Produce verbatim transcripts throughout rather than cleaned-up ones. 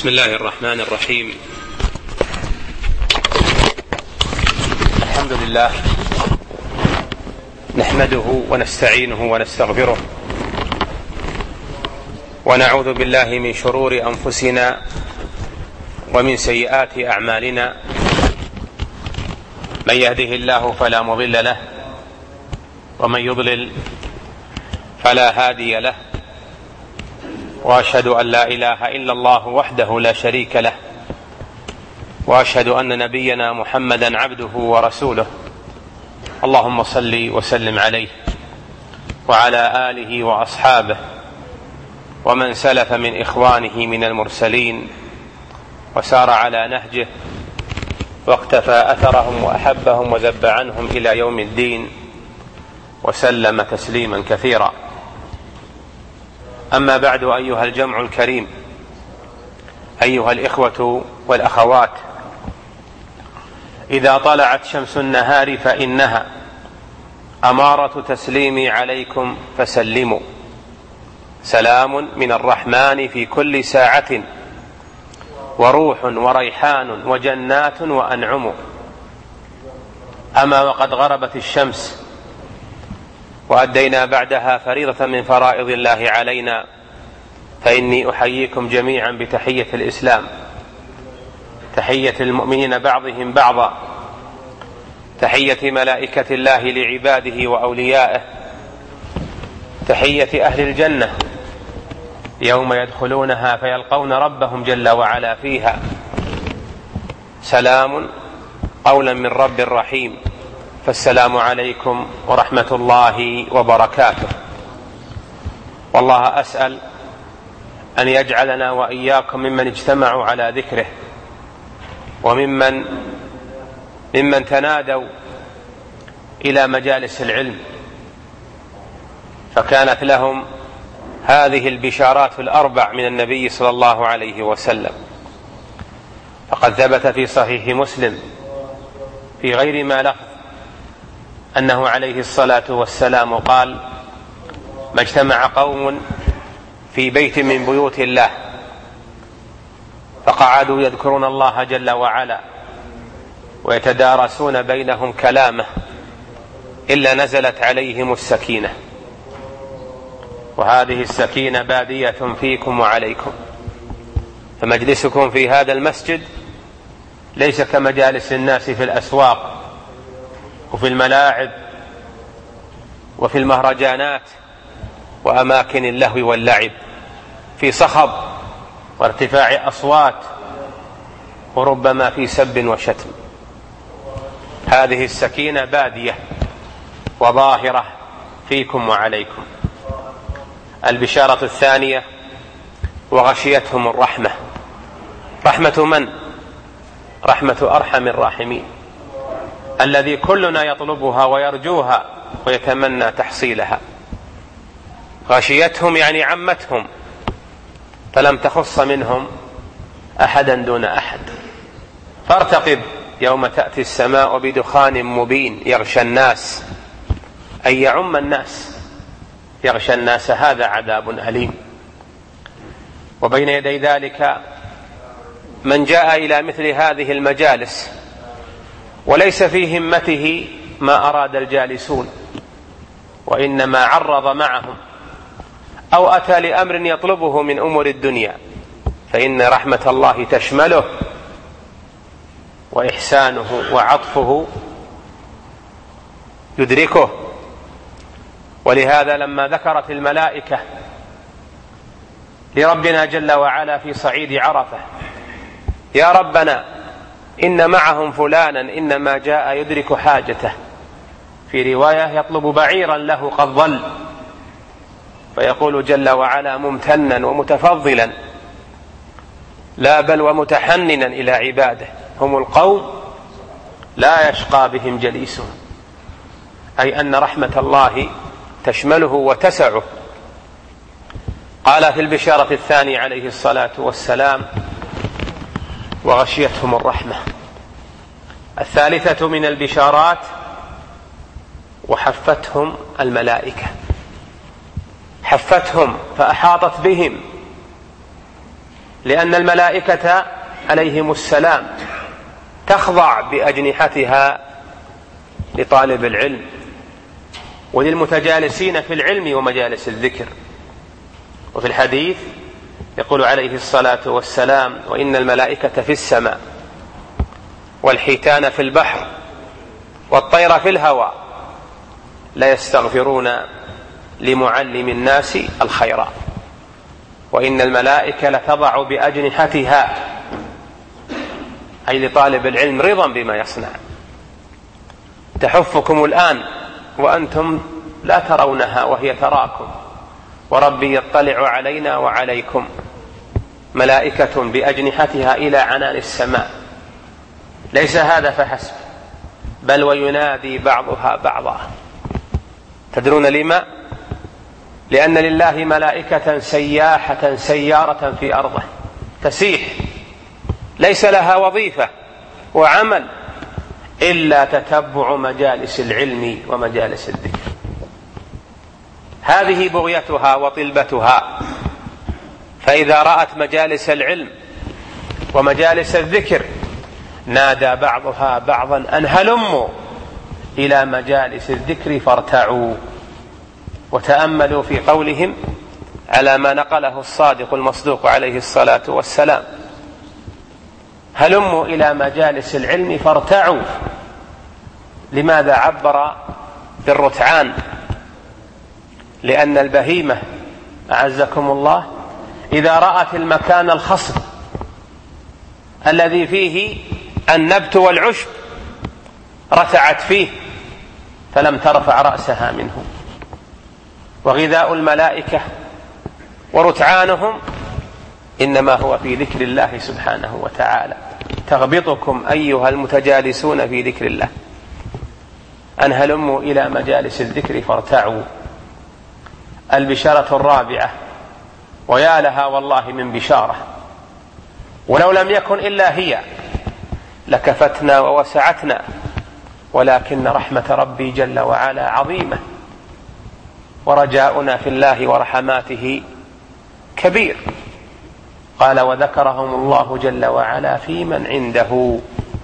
بسم الله الرحمن الرحيم. الحمد لله نحمده ونستعينه ونستغفره ونعوذ بالله من شرور أنفسنا ومن سيئات أعمالنا. من يهده الله فلا مضل له ومن يضلل فلا هادي له، وأشهد أن لا إله إلا الله وحده لا شريك له، وأشهد أن نبينا محمدا عبده ورسوله. اللهم صل وسلم عليه وعلى آله وأصحابه ومن سلف من إخوانه من المرسلين وسار على نهجه واقتفى أثرهم وأحبهم وذب عنهم إلى يوم الدين وسلم تسليما كثيرا. أما بعد، أيها الجمع الكريم، أيها الإخوة والأخوات، إذا طلعت شمس النهار فإنها أمارة تسليمي عليكم فسلموا. سلام من الرحمن في كل ساعة، وروح وريحان وجنات وأنعم. أما وقد غربت الشمس وأدينا بعدها فريضة من فرائض الله علينا، فإني أحييكم جميعا بتحية الإسلام، تحية المؤمنين بعضهم بعضا، تحية ملائكة الله لعباده وأوليائه، تحية أهل الجنة يوم يدخلونها فيلقون ربهم جل وعلا فيها. سلام قولا من رب رحيم، فالسلام عليكم ورحمة الله وبركاته. والله أسأل أن يجعلنا وإياكم ممن اجتمعوا على ذكره، وممن ممن تنادوا إلى مجالس العلم فكانت لهم هذه البشارات الأربع من النبي صلى الله عليه وسلم. فقد ثبت في صحيح مسلم في غير ما لفظ أنه عليه الصلاة والسلام قال: ما اجتمع قوم في بيت من بيوت الله فقعدوا يذكرون الله جل وعلا ويتدارسون بينهم كلامه إلا نزلت عليهم السكينة. وهذه السكينة بادية فيكم وعليكم، فمجلسكم في هذا المسجد ليس كمجالس الناس في الأسواق وفي الملاعب وفي المهرجانات وأماكن اللهو واللعب، في صخب وارتفاع أصوات وربما في سب وشتم. هذه السكينة بادية وظاهرة فيكم وعليكم. البشارة الثانية: وغشيتهم الرحمة. رحمة من؟ رحمة أرحم الراحمين، الذي كلنا يطلبها ويرجوها ويتمنى تحصيلها. غشيتهم يعني عمتهم، فلم تخص منهم أحدا دون أحد. فارتقب يوم تأتي السماء بدخان مبين يغشى الناس، أي يعم الناس، يغشى الناس، هذا عذاب أليم. وبين يدي ذلك من جاء إلى مثل هذه المجالس وليس في همته ما أراد الجالسون، وإنما عرض معهم أو أتى لأمر يطلبه من أمور الدنيا، فإن رحمة الله تشمله، وإحسانه وعطفه يدركه. ولهذا لما ذكرت الملائكة لربنا جل وعلا في صعيد عرفة: يا ربنا إن معهم فلانا إنما جاء يدرك حاجته، في رواية يطلب بعيرا له قد ضل، فيقول جل وعلا ممتنا ومتفضلا لا بل ومتحننا إلى عباده: هم القوم لا يشقى بهم جليسهم، أي أن رحمة الله تشمله وتسعه. قال في البشارة الثانية عليه الصلاة والسلام: وغشيتهم الرحمة. الثالثة من البشارات: وحفتهم الملائكة. حفتهم فأحاطت بهم لأن الملائكة عليهم السلام تخضع بأجنحتها لطالب العلم وللمتجالسين في العلم ومجالس الذكر. وفي الحديث يقول عليه الصلاة والسلام: وإن الملائكة في السماء والحيتان في البحر والطير في الهواء لا يستغفرون لمعلم الناس الخير، وإن الملائكة لتضع بأجنحتها، أي لطالب العلم، رضا بما يصنع. تحفكم الآن وأنتم لا ترونها وهي تراكم، وربي يطلع علينا وعليكم، ملائكة بأجنحتها إلى عنان السماء. ليس هذا فحسب، بل وينادي بعضها بعضا. تدرون لما؟ لأن لله ملائكة سياحة سيارة في أرضه تسيح، ليس لها وظيفة وعمل إلا تتبع مجالس العلم ومجالس الذكر. هذه بغيتها وطلبتها. فإذا رأت مجالس العلم ومجالس الذكر نادى بعضها بعضا أن هلموا إلى مجالس الذكر فارتعوا. وتأملوا في قولهم على ما نقله الصادق المصدوق عليه الصلاة والسلام: هلموا إلى مجالس العلم فارتعوا. لماذا عبر بالرتعان؟ لأن البهيمة أعزكم الله إذا رأت المكان الخصب الذي فيه النبت والعشب رتعت فيه فلم ترفع رأسها منه. وغذاء الملائكة ورتعانهم إنما هو في ذكر الله سبحانه وتعالى. تغبطكم أيها المتجالسون في ذكر الله أن هلموا إلى مجالس الذكر فارتعوا. البشارة الرابعة، ويا لها والله من بشارة، ولو لم يكن إلا هي لكفتنا ووسعتنا، ولكن رحمة ربي جل وعلا عظيمة، ورجاؤنا في الله ورحماته كبير. قال: وذكرهم الله جل وعلا في من عنده.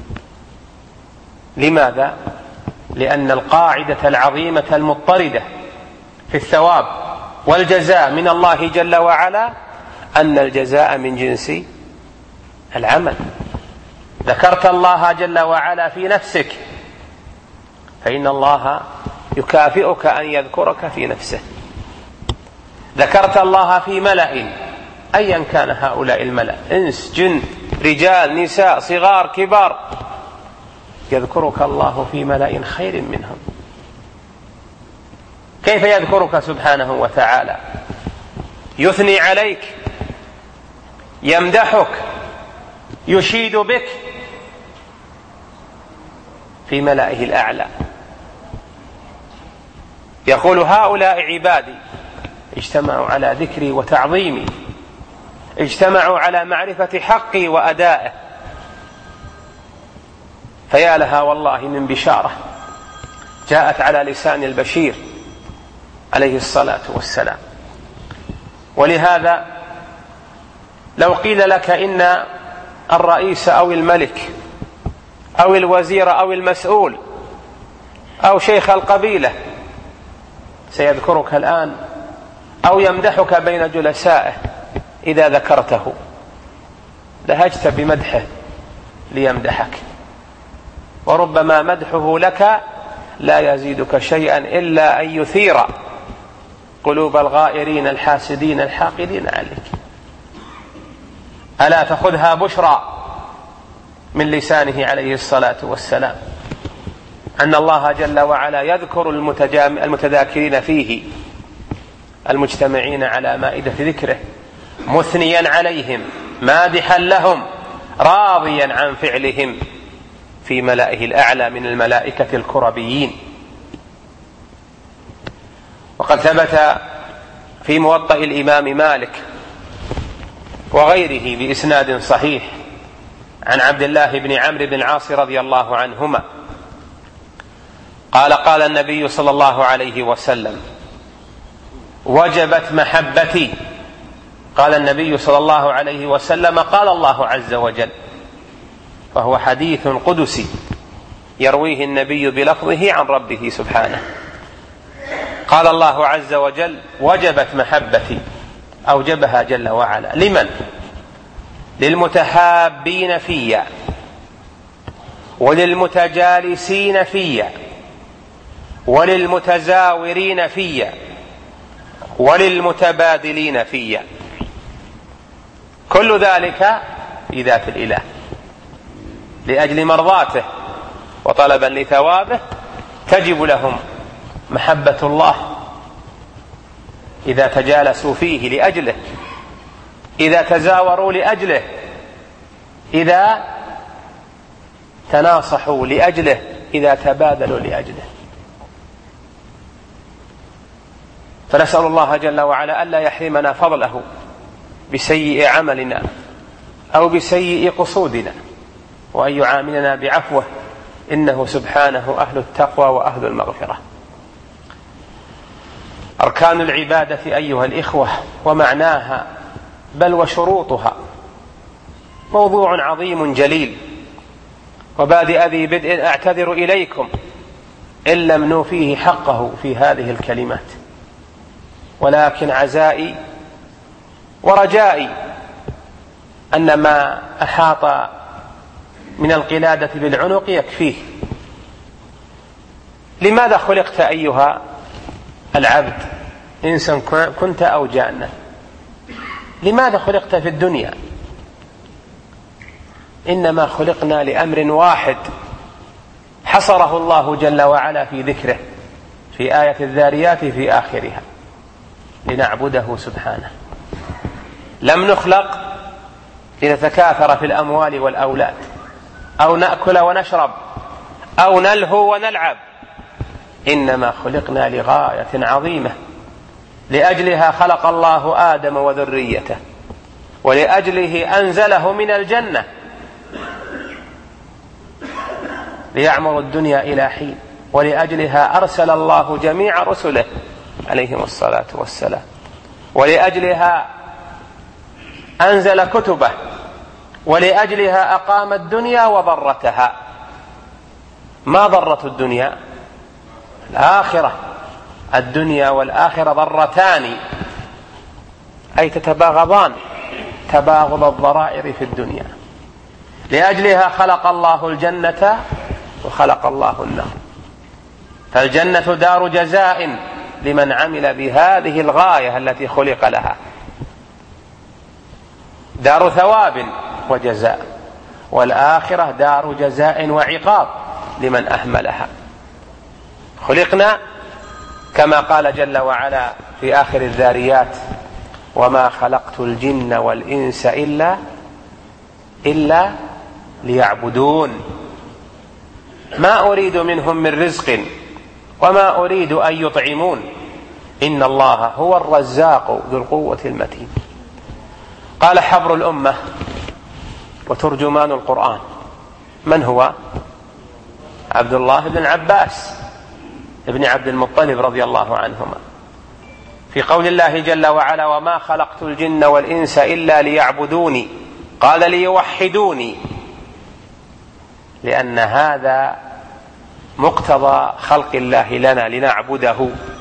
لماذا؟ لأن القاعدة العظيمة المضطردة في الثواب والجزاء من الله جل وعلا أن الجزاء من جنس العمل. ذكرت الله جل وعلا في نفسك فإن الله يكافئك أن يذكرك في نفسه. ذكرت الله في ملأ أيا كان هؤلاء الملأ، إنس جن رجال نساء صغار كبار، يذكرك الله في ملأ خير منهم. كيف يذكرك سبحانه وتعالى؟ يثني عليك، يمدحك، يشيد بك في ملائه الأعلى. يقول: هؤلاء عبادي اجتمعوا على ذكري وتعظيمي، اجتمعوا على معرفة حقي وأدائه. فيا لها والله من بشارة جاءت على لسان البشير عليه الصلاة والسلام. ولهذا لو قيل لك إن الرئيس أو الملك أو الوزير أو المسؤول أو شيخ القبيلة سيذكرك الآن أو يمدحك بين جلسائه، إذا ذكرته لهجت بمدحه ليمدحك، وربما مدحه لك لا يزيدك شيئا إلا أن يثير قلوب الغائرين الحاسدين الحاقدين عليك. ألا تأخذها بشرى من لسانه عليه الصلاة والسلام أن الله جل وعلا يذكر المتذاكرين فيه المجتمعين على مائدة ذكره، مثنيا عليهم، مادحا لهم، راضيا عن فعلهم في ملائه الأعلى من الملائكة الكربيين. وقد ثبت في موطأ الإمام مالك وغيره بإسناد صحيح عن عبد الله بن عمرو بن العاص رضي الله عنهما قال: قال النبي صلى الله عليه وسلم: وجبت محبتي قال النبي صلى الله عليه وسلم قال الله عز وجل، فهو حديث قدسي يرويه النبي بلفظه عن ربه سبحانه. قال الله عز وجل: وجبت محبتي، أوجبها جل وعلا. لمن؟ للمتحابين في، وللمتجالسين في، وللمتزاورين في، وللمتبادلين في، كل ذلك في ذات الإله لأجل مرضاته وطلبا لثوابه. تجب لهم محبة الله إذا تجالسوا فيه لأجله، إذا تزاوروا لأجله، إذا تناصحوا لأجله، إذا تبادلوا لأجله. فنسأل الله جل وعلا ألا يحرمنا فضله بسيء عملنا أو بسيء قصودنا، وأن يعاملنا بعفوه، إنه سبحانه أهل التقوى وأهل المغفرة. أركان العبادة أيها الإخوة ومعناها بل وشروطها موضوع عظيم جليل، وبادئ ذي بدء أعتذر إليكم إن لم نوفيه حقه في هذه الكلمات، ولكن عزائي ورجائي أن ما أحاط من القلادة بالعنق يكفيه. لماذا خلقت أيها العبد، إنسا كنت أو جانا؟ لماذا خلقت في الدنيا؟ إنما خلقنا لأمر واحد حصره الله جل وعلا في ذكره في آية الذاريات في آخرها: لنعبده سبحانه. لم نخلق لنتكاثر في الأموال والأولاد، أو نأكل ونشرب، أو نلهو ونلعب، إنما خلقنا لغاية عظيمة، لأجلها خلق الله آدم وذريته، ولأجله أنزله من الجنة ليعمر الدنيا إلى حين، ولأجلها أرسل الله جميع رسله عليهم الصلاة والسلام، ولأجلها أنزل كتبه، ولأجلها أقام الدنيا وضرتها. ما ضرة الدنيا؟ الآخرة. الدنيا والآخرة ضرتان، أي تتباغضان تباغض الضرائر في الدنيا. لأجلها خلق الله الجنة وخلق الله النار. فالجنة دار جزاء لمن عمل بهذه الغاية التي خلق لها، دار ثواب وجزاء، والآخرة دار جزاء وعقاب لمن أهملها. خلقنا كما قال جل وعلا في آخر الذاريات: وما خلقت الجن والإنس إلا إلا ليعبدون ما أريد منهم من رزق وما أريد أن يطعمون إن الله هو الرزاق ذو القوة المتين. قال حبر الأمة وترجمان القرآن من هو؟ عبد الله بن عباس ابن عبد المطلب رضي الله عنهما، في قول الله جل وعلا: وما خلقت الجن والإنس إلا ليعبدوني، قال ليوحدوني، لأن هذا مقتضى خلق الله لنا لنعبده.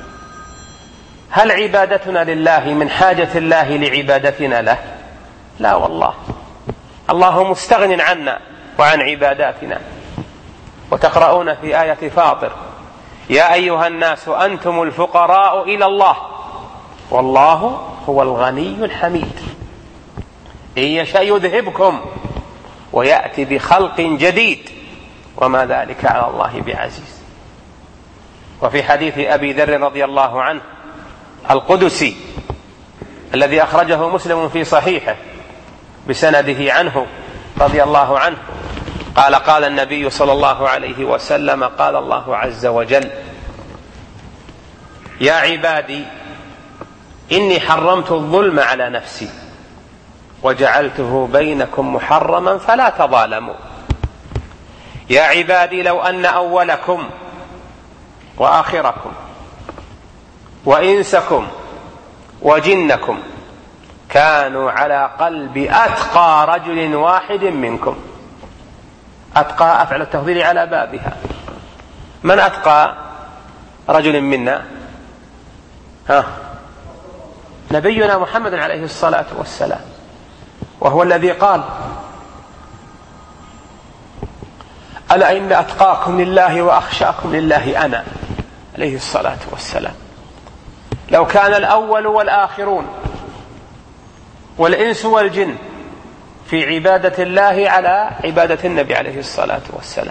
هل عبادتنا لله من حاجة الله لعبادتنا له؟ لا والله، الله مستغن عنا وعن عباداتنا. وتقرؤون في آية فاطر: يا أيها الناس أنتم الفقراء إلى الله والله هو الغني الحميد إن يشاء يذهبكم ويأتي بخلق جديد وما ذلك على الله بعزيز. وفي حديث أبي ذر رضي الله عنه القدسي الذي أخرجه مسلم في صحيحه بسنده عنه رضي الله عنه قال: قال النبي صلى الله عليه وسلم: قال الله عز وجل: يا عبادي إني حرمت الظلم على نفسي وجعلته بينكم محرما فلا تظالموا. يا عبادي لو أن أولكم وآخركم وإنسكم وجنكم كانوا على قلب أتقى رجل واحد منكم. أتقى أفعل التفضيل على بابها. من أتقى رجل منا؟ ها نبينا محمد عليه الصلاة والسلام، وهو الذي قال: ألا إن أتقاكم لله وأخشاكم لله أنا، عليه الصلاة والسلام. لو كان الأول والآخرون والإنس والجن في عبادة الله على عبادة النبي عليه الصلاة والسلام،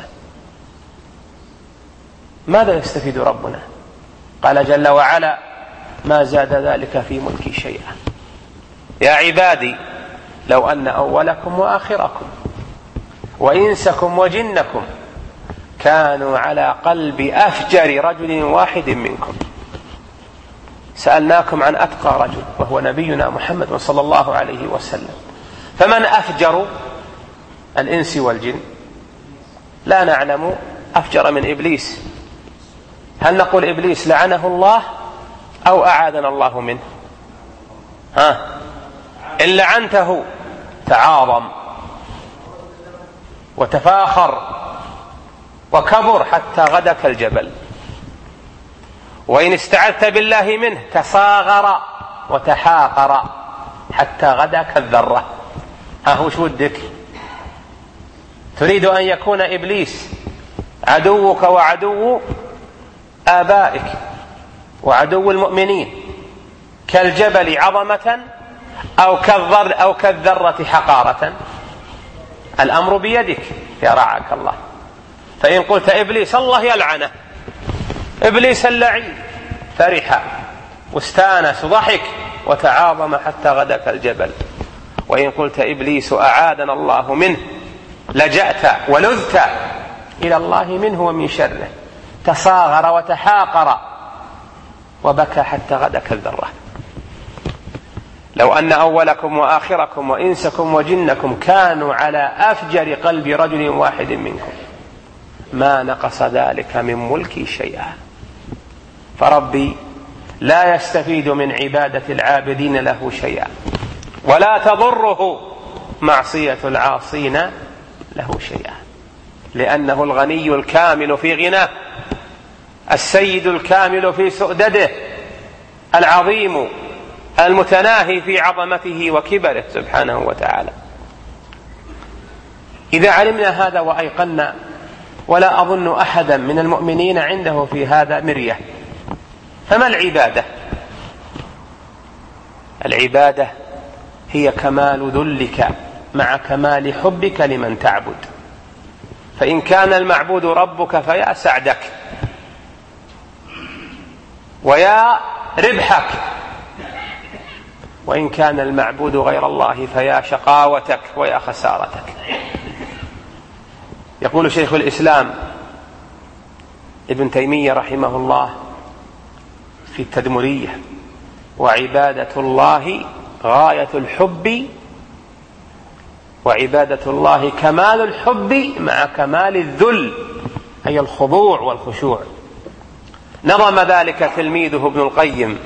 ماذا يستفيد ربنا؟ قال جل وعلا: ما زاد ذلك في ملكي شيئا. يا عبادي لو أن أولكم وآخركم وإنسكم وجنكم كانوا على قلب أفجر رجل واحد منكم. سألناكم عن أتقى رجل وهو نبينا محمد صلى الله عليه وسلم، فمن أفجر الإنس والجن؟ لا نعلم أفجر من إبليس. هل نقول إبليس لعنه الله أو أعاذنا الله منه؟ ها إن لعنته تعاظم وتفاخر وكبر حتى غدا كالجبل، وإن استعذت بالله منه تصاغر وتحاقر حتى غدا كالذرة. ها هو شو ودك؟ تريد أن يكون إبليس عدوك وعدو آبائك وعدو المؤمنين كالجبل عظمة أو كالذر أو كالذرة حقارة؟ الأمر بيدك يا رعاك الله. فإن قلت إبليس الله يلعنه، إبليس اللعين، فرح واستانس وضحك وتعاظم حتى غدا كالجبل. وإن قلت إبليس أعاذنا الله منه لجأت ولذت إلى الله منه ومن شره، تصاغر وتحاقر وبكى حتى غدا كالذرة. لو أن أولكم وآخركم وإنسكم وجنكم كانوا على أفجر قلب رجل واحد منكم ما نقص ذلك من ملكي شيئا. فربي لا يستفيد من عبادة العابدين له شيئا، ولا تضره معصية العاصين له شيئا، لأنه الغني الكامل في غناه، السيد الكامل في سؤدده، العظيم المتناهي في عظمته وكبره سبحانه وتعالى. إذا علمنا هذا وأيقنا، ولا أظن أحدا من المؤمنين عنده في هذا مرية، فما العبادة؟ العبادة هي كمال ذلك مع كمال حبك لمن تعبد. فإن كان المعبود ربك فيا سعدك ويا ربحك، وإن كان المعبود غير الله فيا شقاوتك ويا خسارتك. يقول شيخ الإسلام ابن تيمية رحمه الله في التدمرية: وعبادة الله غاية الحب، وعبادة الله كمال الحب مع كمال الذل، أي الخضوع والخشوع. نظم ذلك تلميذه ابن القيم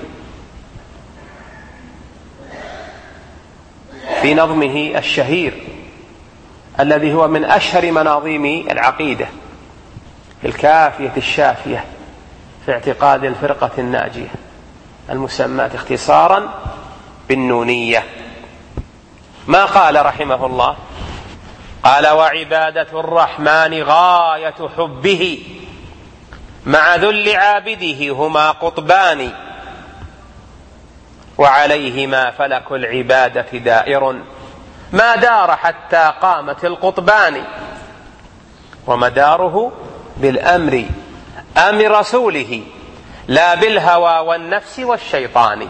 في نظمه الشهير الذي هو من أشهر مناظيم العقيدة، الكافية الشافية في اعتقاد الفرقة الناجية، المسماة اختصارا بالنونية. ما قال رحمه الله؟ قال: وعبادة الرحمن غاية حبه مع ذل عابده هما قطبان، وعليهما فلك العبادة دائر ما دار حتى قامت القطبان، ومداره بالأمر أمر رسوله لا بالهوى والنفس والشيطان.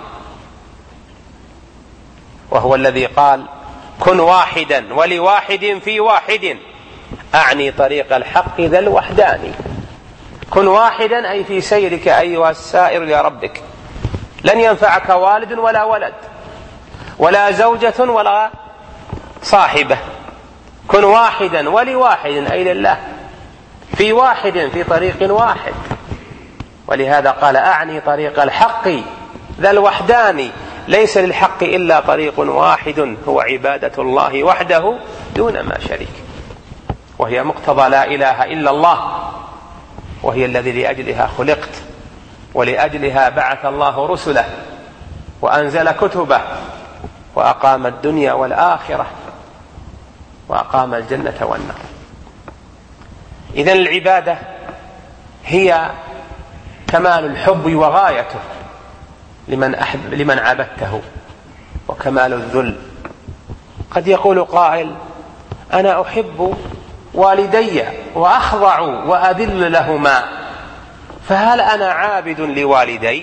وهو الذي قال: كن واحدا ولواحد في واحد، أعني طريق الحق ذا الوحدان. كن واحدا أي في سيرك أيها السائر لربك، لن ينفعك والد ولا ولد ولا زوجة ولا صاحبة. كن واحدا ولواحد أي لله، في واحد في طريق واحد. ولهذا قال: أعني طريق الحق ذا الوحدان ليس للحق إلا طريق واحد هو عبادة الله وحده دون ما شريك، وهي مقتضى لا إله إلا الله، وهي الذي لأجلها خلقت ولأجلها بعث الله رسله وأنزل كتبه وأقام الدنيا والآخرة وأقام الجنة والنار. إذن العبادة هي كمال الحب وغايته لمن, أحب لمن عبدته، وكمال الذل. قد يقول قائل: أنا أحب والدي وأخضع وأذل لهما، فهل أنا عابد لوالدي؟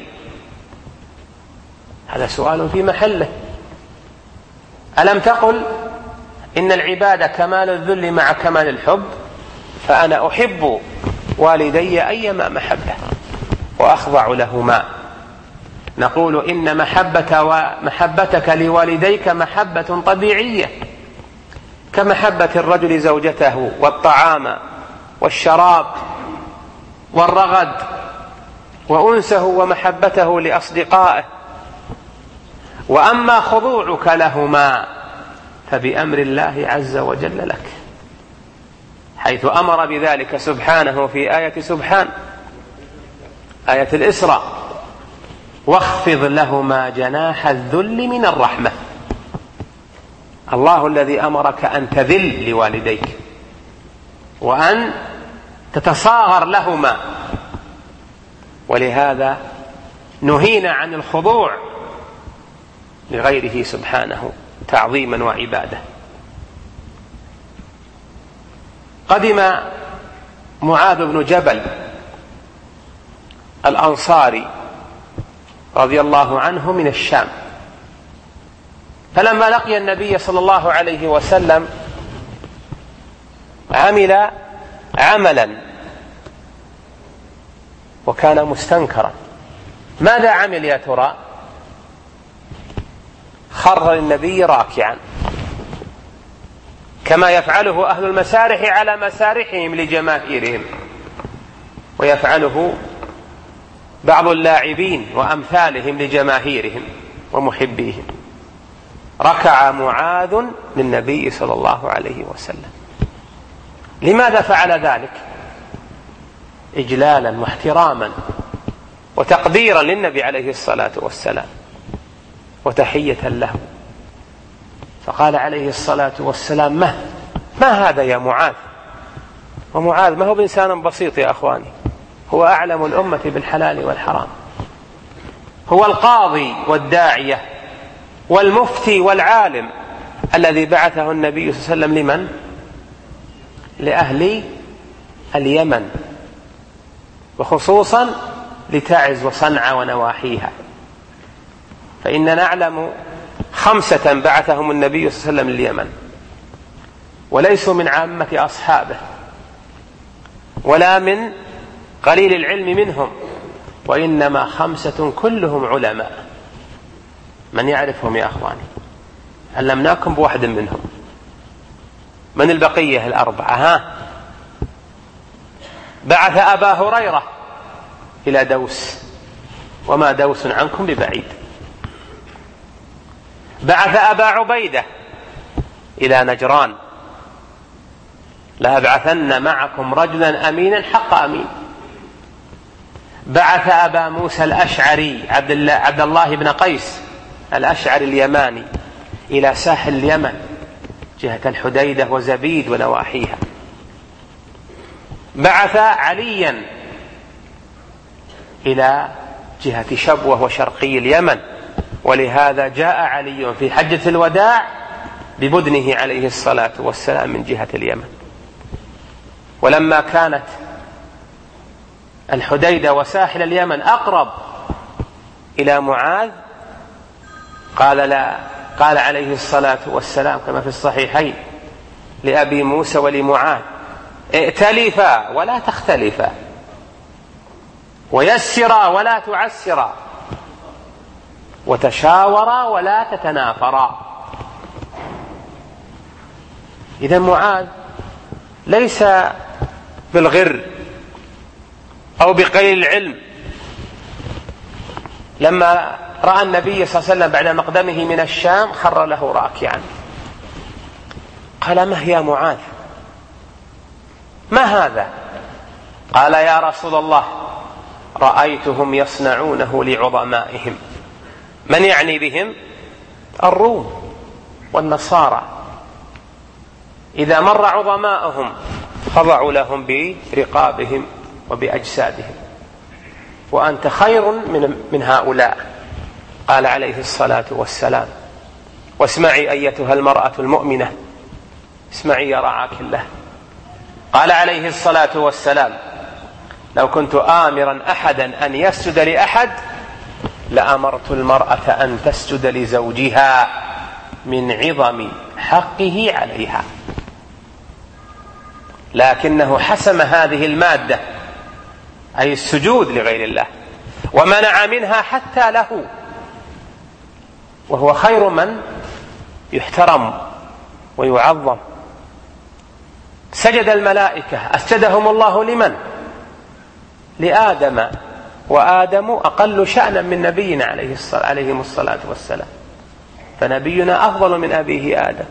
هذا سؤال في محله. ألم تقل إن العبادة كمال الذل مع كمال الحب؟ فأنا أحب والدي أيما محبة وأخضع لهما. نقول إن محبة ومحبتك لوالديك محبة طبيعية، كمحبة الرجل زوجته والطعام والشراب والرغد، وأنسه ومحبته لأصدقائه. وأما خضوعك لهما فبأمر الله عز وجل لك، حيث أمر بذلك سبحانه في آية سبحان آية الإسراء: واخفض لهما جناح الذل من الرحمة. الله الذي أمرك أن تذل لوالديك وأن تتصاغر لهما، ولهذا نهينا عن الخضوع لغيره سبحانه تعظيما وعبادة. قدم معاذ بن جبل الأنصاري رضي الله عنه من الشام، فلما لقي النبي صلى الله عليه وسلم عمل عملا وكان مستنكرا. ماذا عمل يا ترى؟ خر للنبي راكعا، كما يفعله أهل المسارح على مسارحهم لجماهيرهم، ويفعله بعض اللاعبين وأمثالهم لجماهيرهم ومحبيهم. ركع معاذ للنبي صلى الله عليه وسلم. لماذا فعل ذلك؟ إجلالا واحتراما وتقديرا للنبي عليه الصلاة والسلام وتحية له. فقال عليه الصلاة والسلام: ما, ما هذا يا معاذ؟ ومعاذ ما هو بإنسان بسيط يا أخواني، هو أعلم الأمة بالحلال والحرام، هو القاضي والداعية والمفتي والعالم الذي بعثه النبي صلى الله عليه وسلم لمن؟ لأهل اليمن، وخصوصا لتعز وصنعاء ونواحيها. فإننا نعلم خمسة بعثهم النبي صلى الله عليه وسلم لليمن، وليسوا من عامة أصحابه ولا من قليل العلم منهم، وإنما خمسة كلهم علماء. من يعرفهم يا أخواني؟ علمناكم بواحد منهم. من البقية الأربعة؟ ها؟ بعث أبا هريرة إلى دوس، وما دوس عنكم ببعيد. بعث أبا عبيدة إلى نجران: لأبعثن معكم رجلا أمينا حق أمين. بعث أبا موسى الأشعري عبد الله, عبد الله بن قيس الأشعري اليماني إلى ساحل اليمن جهة الحديدة وزبيد ونواحيها. بعث عليا إلى جهة شبوة وشرقي اليمن، ولهذا جاء علي في حجة الوداع ببدنه عليه الصلاة والسلام من جهة اليمن. ولما كانت الحديدة وساحل اليمن أقرب إلى معاذ قال لا قال عليه الصلاة والسلام كما في الصحيحين لأبي موسى ولمعاذ: ائتلفا ولا تختلفا، ويسرا ولا تعسرا، وتشاورا ولا تتنافرا. إذا معاذ ليس بالغر أو بقليل العلم. لما رأى النبي صلى الله عليه وسلم بعد مقدمه من الشام خر له راكعا. قال: ما هي معاذ؟ ما هذا؟ قال: يا رسول الله، رأيتهم يصنعونه لعظمائهم. من يعني بهم؟ الروم والنصارى. إذا مر عظماءهم خضعوا لهم برقابهم وبأجسادهم، وأنت خير من, من هؤلاء. قال عليه الصلاة والسلام: واسمعي أيتها المرأة المؤمنة، اسمعي يا رعاك الله. قال عليه الصلاة والسلام: لو كنت آمرا أحدا أن يسجد لأحد لأمرت المرأة أن تسجد لزوجها من عظم حقه عليها، لكنه حسم هذه المادة أي السجود لغير الله ومنع منها حتى له، وهو خير من يحترم ويعظم. سجد الملائكة، أسجدهم الله لمن؟ لآدم، وآدم أقل شأنا من نبينا عليه الصلاة والسلام، فنبينا أفضل من أبيه آدم.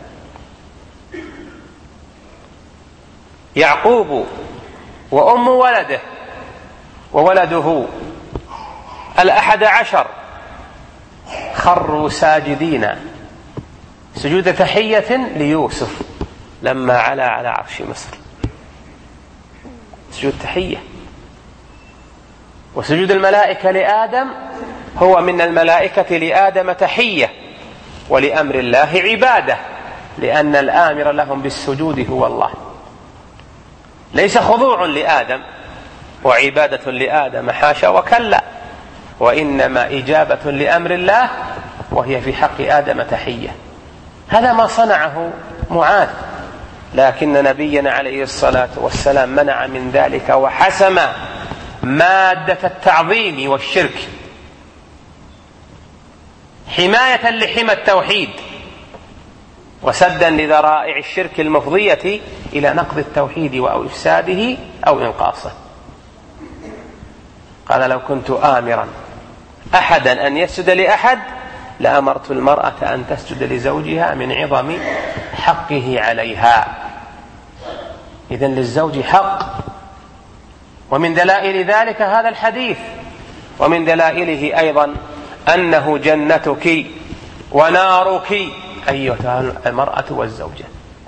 يعقوب وأم ولده وولده الأحد عشر خروا ساجدين سجود تحية ليوسف لما علا على عرش مصر، سجود تحية. وسجود الملائكة لآدم هو من الملائكة لآدم تحية، ولأمر الله عبادة، لأن الآمر لهم بالسجود هو الله، ليس خضوع لآدم وعبادة لآدم، حاشا وكلا، وإنما إجابة لأمر الله، وهي في حق آدم تحية. هذا ما صنعه معاذ، لكن نبينا عليه الصلاة والسلام منع من ذلك وحسم مادة التعظيم والشرك حماية لحمى التوحيد وسدا لذرائع الشرك المفضية إلى نقض التوحيد أو إفساده أو إنقاصه. قال: لو كنت آمرا أحدا أن يسجد لأحد لأمرت المرأة أن تسجد لزوجها من عظم حقه عليها. إذن للزوج حق، ومن دلائل ذلك هذا الحديث، ومن دلائله أيضا أنه جنتك ونارك أيتها المرأة والزوجة.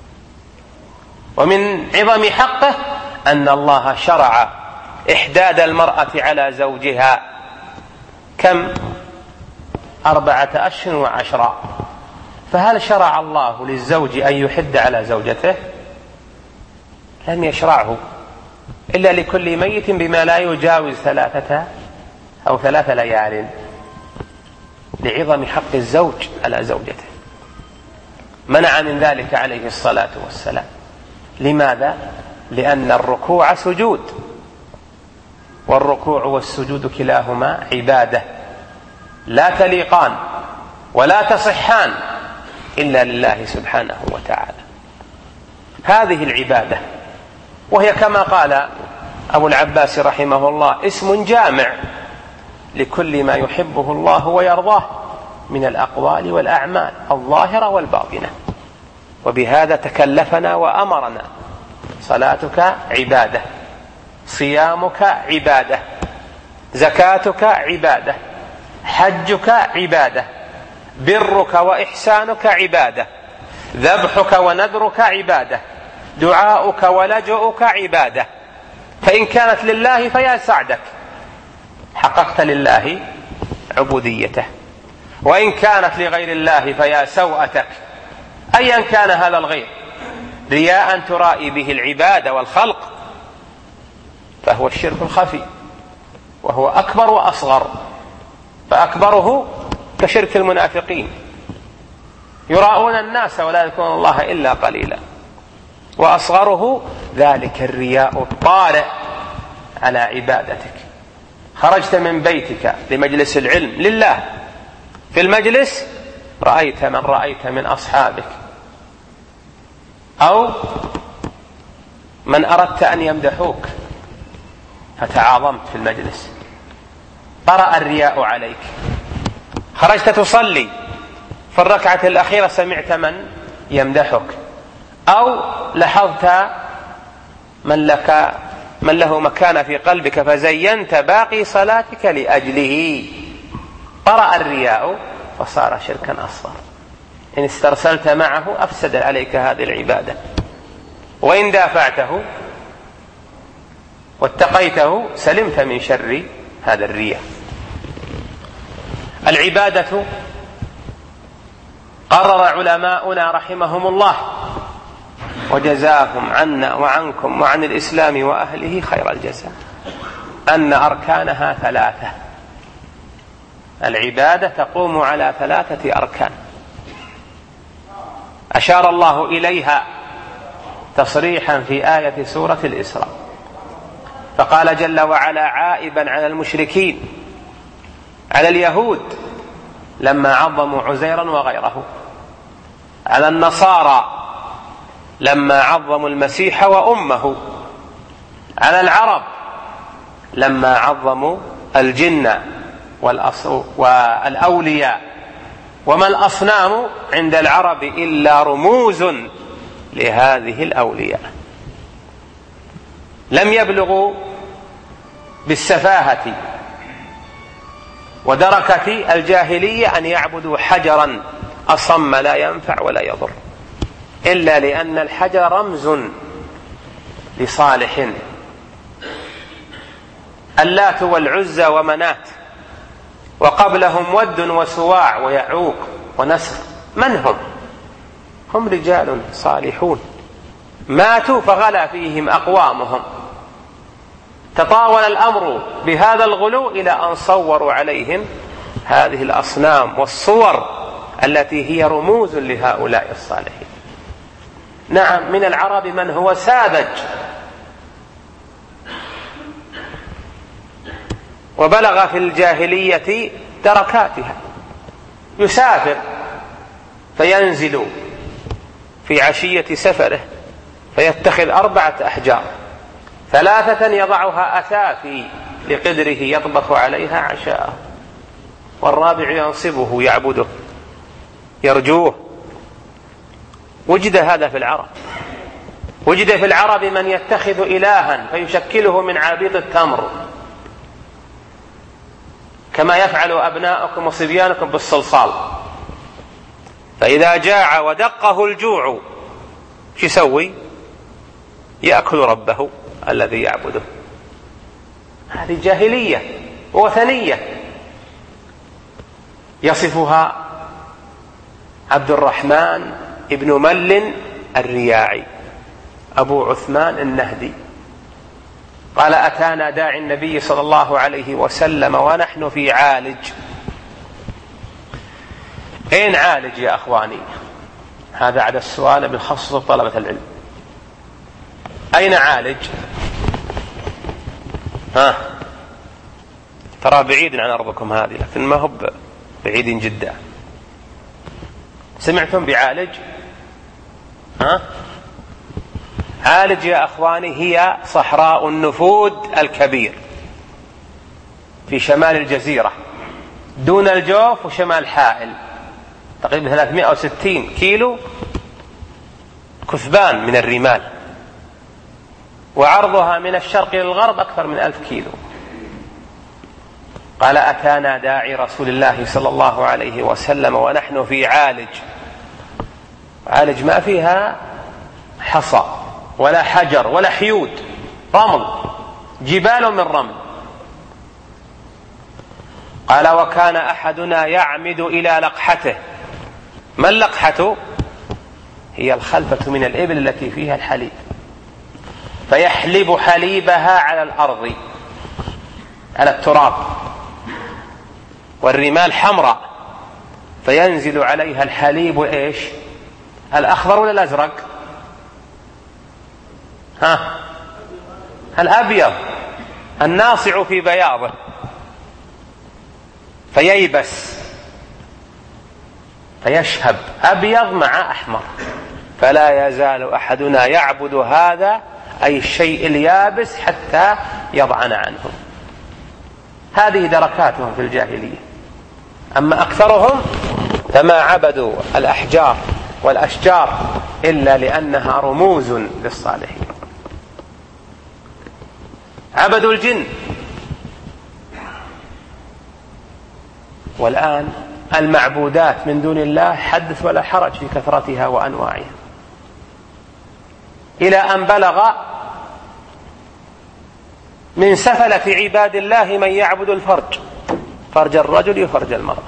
ومن عظم حقه أن الله شرع إحداد المرأة على زوجها كم؟ أربعة أشهر وعشرة. فهل شرع الله للزوج أن يحد على زوجته؟ لم يشرعه إلا لكل ميت بما لا يجاوز ثلاثة أو ثلاث ليال، لعظم حق الزوج على زوجته. منع من ذلك عليه الصلاة والسلام. لماذا؟ لأن الركوع سجود، والركوع والسجود كلاهما عبادة لا تليقان ولا تصحان إلا لله سبحانه وتعالى. هذه العبادة، وهي كما قال أبو العباس رحمه الله اسم جامع لكل ما يحبه الله ويرضاه من الأقوال والأعمال الظاهرة والباطنة. وبهذا تكلفنا وأمرنا: صلاتك عبادة، صيامك عبادة، زكاتك عبادة، حجك عبادة، برك وإحسانك عبادة، ذبحك ونذرك عبادة، دعاؤك ولجؤك عبادة. فإن كانت لله فيا سعدك، حققت لله عبوديته، وإن كانت لغير الله فيا سوءتك، أيا كان هذا الغير، رياء ترائي به العباد والخلق، فهو الشرك الخفي، وهو أكبر وأصغر. فأكبره كشرك المنافقين، يراءون الناس ولا يذكرون الله إلا قليلا. وأصغره ذلك الرياء الطارئ على عبادتك. خرجت من بيتك لمجلس العلم لله، في المجلس رأيت من رأيت من أصحابك أو من أردت أن يمدحوك فتعاظمت في المجلس، طرأ الرياء عليك، خرجت تصلي في الركعة الأخيرة سمعت من يمدحك، أو لحظت من لك من له مكان في قلبك فزينت باقي صلاتك لأجله، طرأ الرياء فصار شركا أصغر. إن استرسلت معه أفسد عليك هذه العبادة، وإن دافعته واتقيته سلمت من شر هذا الرياء. العبادة قرر علماؤنا رحمهم الله وجزاهم عنا وعنكم وعن الإسلام وأهله خير الجزاء أن أركانها ثلاثة. العبادة تقوم على ثلاثة أركان أشار الله إليها تصريحا في آية سورة الإسراء، فقال جل وعلا عائبا على المشركين على اليهود لما عظموا عزيرا وغيره، على النصارى لما عظموا المسيح وأمه، على العرب لما عظموا الجن والأولياء. وما الأصنام عند العرب إلا رموز لهذه الأولياء. لم يبلغوا بالسفاهة ودركة الجاهلية أن يعبدوا حجرا أصم لا ينفع ولا يضر، إلا لأن الحجر رمز لصالح. اللات والعزى ومنات، وقبلهم ود وسواع ويعوق ونسر. من هم؟ هم رجال صالحون ماتوا فغلا فيهم أقوامهم. تطاول الأمر بهذا الغلو إلى أن صوروا عليهم هذه الأصنام والصور التي هي رموز لهؤلاء الصالحين. نعم، من العرب من هو ساذج وبلغ في الجاهلية دركاتها، يسافر فينزل في عشية سفره فيتخذ أربعة أحجار، ثلاثة يضعها أثافي لقدره يطبخ عليها عشاءه، والرابع ينصبه يعبده يرجوه. وجد هذا في العرب. وجد في العرب من يتخذ إلها فيشكله من عبيط التمر كما يفعل أبناؤكم وصبيانكم بالصلصال، فإذا جاع ودقه الجوع شو يسوي؟ يأكل ربه الذي يعبده. هذه جاهلية ووثنية يصفها عبد الرحمن ابن مل الرياعي أبو عثمان النهدي، قال أتانا داعي النبي صلى الله عليه وسلم ونحن في عالج. أين عالج يا أخواني؟ هذا على السؤال بالخصوص طلبة العلم. أين عالج؟ ها، ترى بعيد عن أرضكم هذه، لكن ما هو بعيد جدا. سمعتم بعالج؟ ها؟ عالج يا أخواني هي صحراء النفود الكبير في شمال الجزيرة دون الجوف وشمال حائل، تقريبا ثلاثمائة وستين كيلو كثبان من الرمال، وعرضها من الشرق إلى الغرب أكثر من ألف كيلو. قال أتانا داعي رسول الله صلى الله عليه وسلم ونحن في عالج. عالج ما فيها حصى ولا حجر ولا حيود، رمل، جبال من رمل. قال وكان أحدنا يعمد إلى لقحته. ما اللقحة؟ هي الخلفة من الإبل التي فيها الحليب، فيحلب حليبها على الأرض على التراب، والرمال حمراء، فينزل عليها الحليب إيش؟ الأخضر ولا الأزرق؟ ها، الأبيض الناصع في بياضه، فييبس فيشهب أبيض مع أحمر، فلا يزال أحدنا يعبد هذا أي الشيء اليابس حتى يضعن عنه. هذه دركاتهم في الجاهلية. أما أكثرهم فما عبدوا الأحجار والأشجار إلا لأنها رموز للصالحين. عبدوا الجن. والآن المعبودات من دون الله حدث ولا حرج في كثرتها وأنواعها، إلى أن بلغ من سفلة عباد الله من يعبد الفرج، فرج الرجل وفرج المرأة.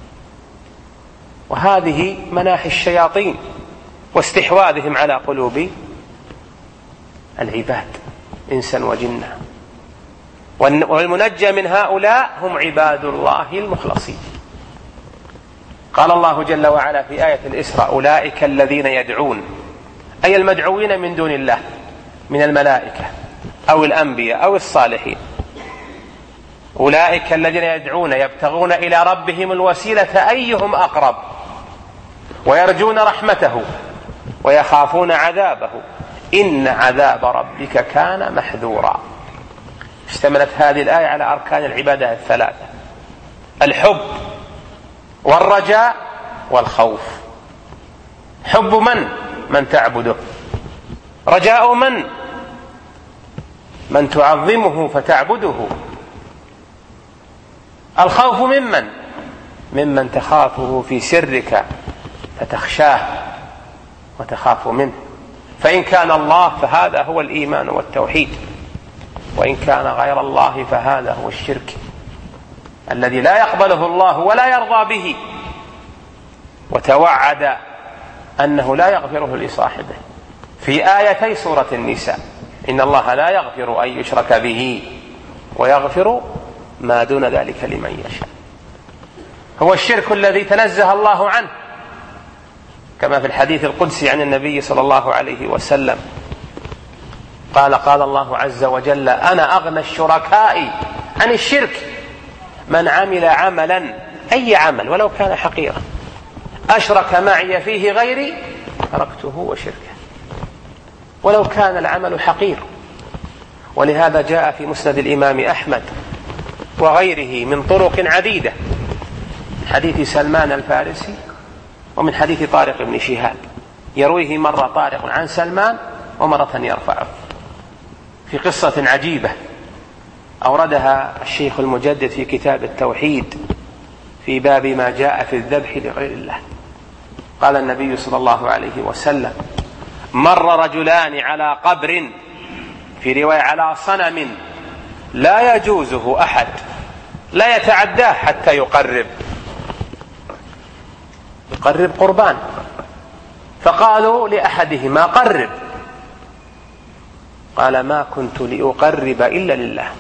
وهذه مناحي الشياطين واستحواذهم على قلوب العباد إنسا وجنا. والمنجى من هؤلاء هم عباد الله المخلصين. قال الله جل وعلا في آية الإسراء: أولئك الذين يدعون، أي المدعوين من دون الله من الملائكة أو الأنبياء أو الصالحين. أولئك الذين يدعون يبتغون إلى ربهم الوسيلة أيهم أقرب ويرجون رحمته ويخافون عذابه إن عذاب ربك كان محذورا. اشتملت هذه الآية على أركان العبادة الثلاثة: الحب والرجاء والخوف. حب من؟ من تعبده. رجاء من؟ من تعظمه فتعبده. الخوف ممن؟ ممن تخافه في سرك فتخشاه وتخاف منه. فإن كان الله فهذا هو الإيمان والتوحيد، وإن كان غير الله فهذا هو الشرك الذي لا يقبله الله ولا يرضى به، وتوعد أنه لا يغفره لصاحبه في آيتي سورة النساء: إن الله لا يغفر أن يشرك به ويغفر ما دون ذلك لمن يشاء. هو الشرك الذي تنزه الله عنه، كما في الحديث القدسي عن النبي صلى الله عليه وسلم قال: قال الله عز وجل: أنا أغنى الشركاء عن الشرك من عمل عملا، أي عمل ولو كان حقيرا، أشرك معي فيه غيري تركته وشركه، ولو كان العمل حقير. ولهذا جاء في مسند الإمام أحمد وغيره من طرق عديدة حديث سلمان الفارسي ومن حديث طارق بن شهاب، يرويه مرة طارق عن سلمان ومرة يرفعه، في قصة عجيبة أوردها الشيخ المجدد في كتاب التوحيد في باب ما جاء في الذبح لغير الله. قال النبي صلى الله عليه وسلم: مر رجلان على قبر، في رواية على صنم لا يجوزه أحد، لا يتعداه حتى يقرب يقرب قربان، فقالوا لأحدهما: قرب. قال: ما كنت لأقرب إلا لله.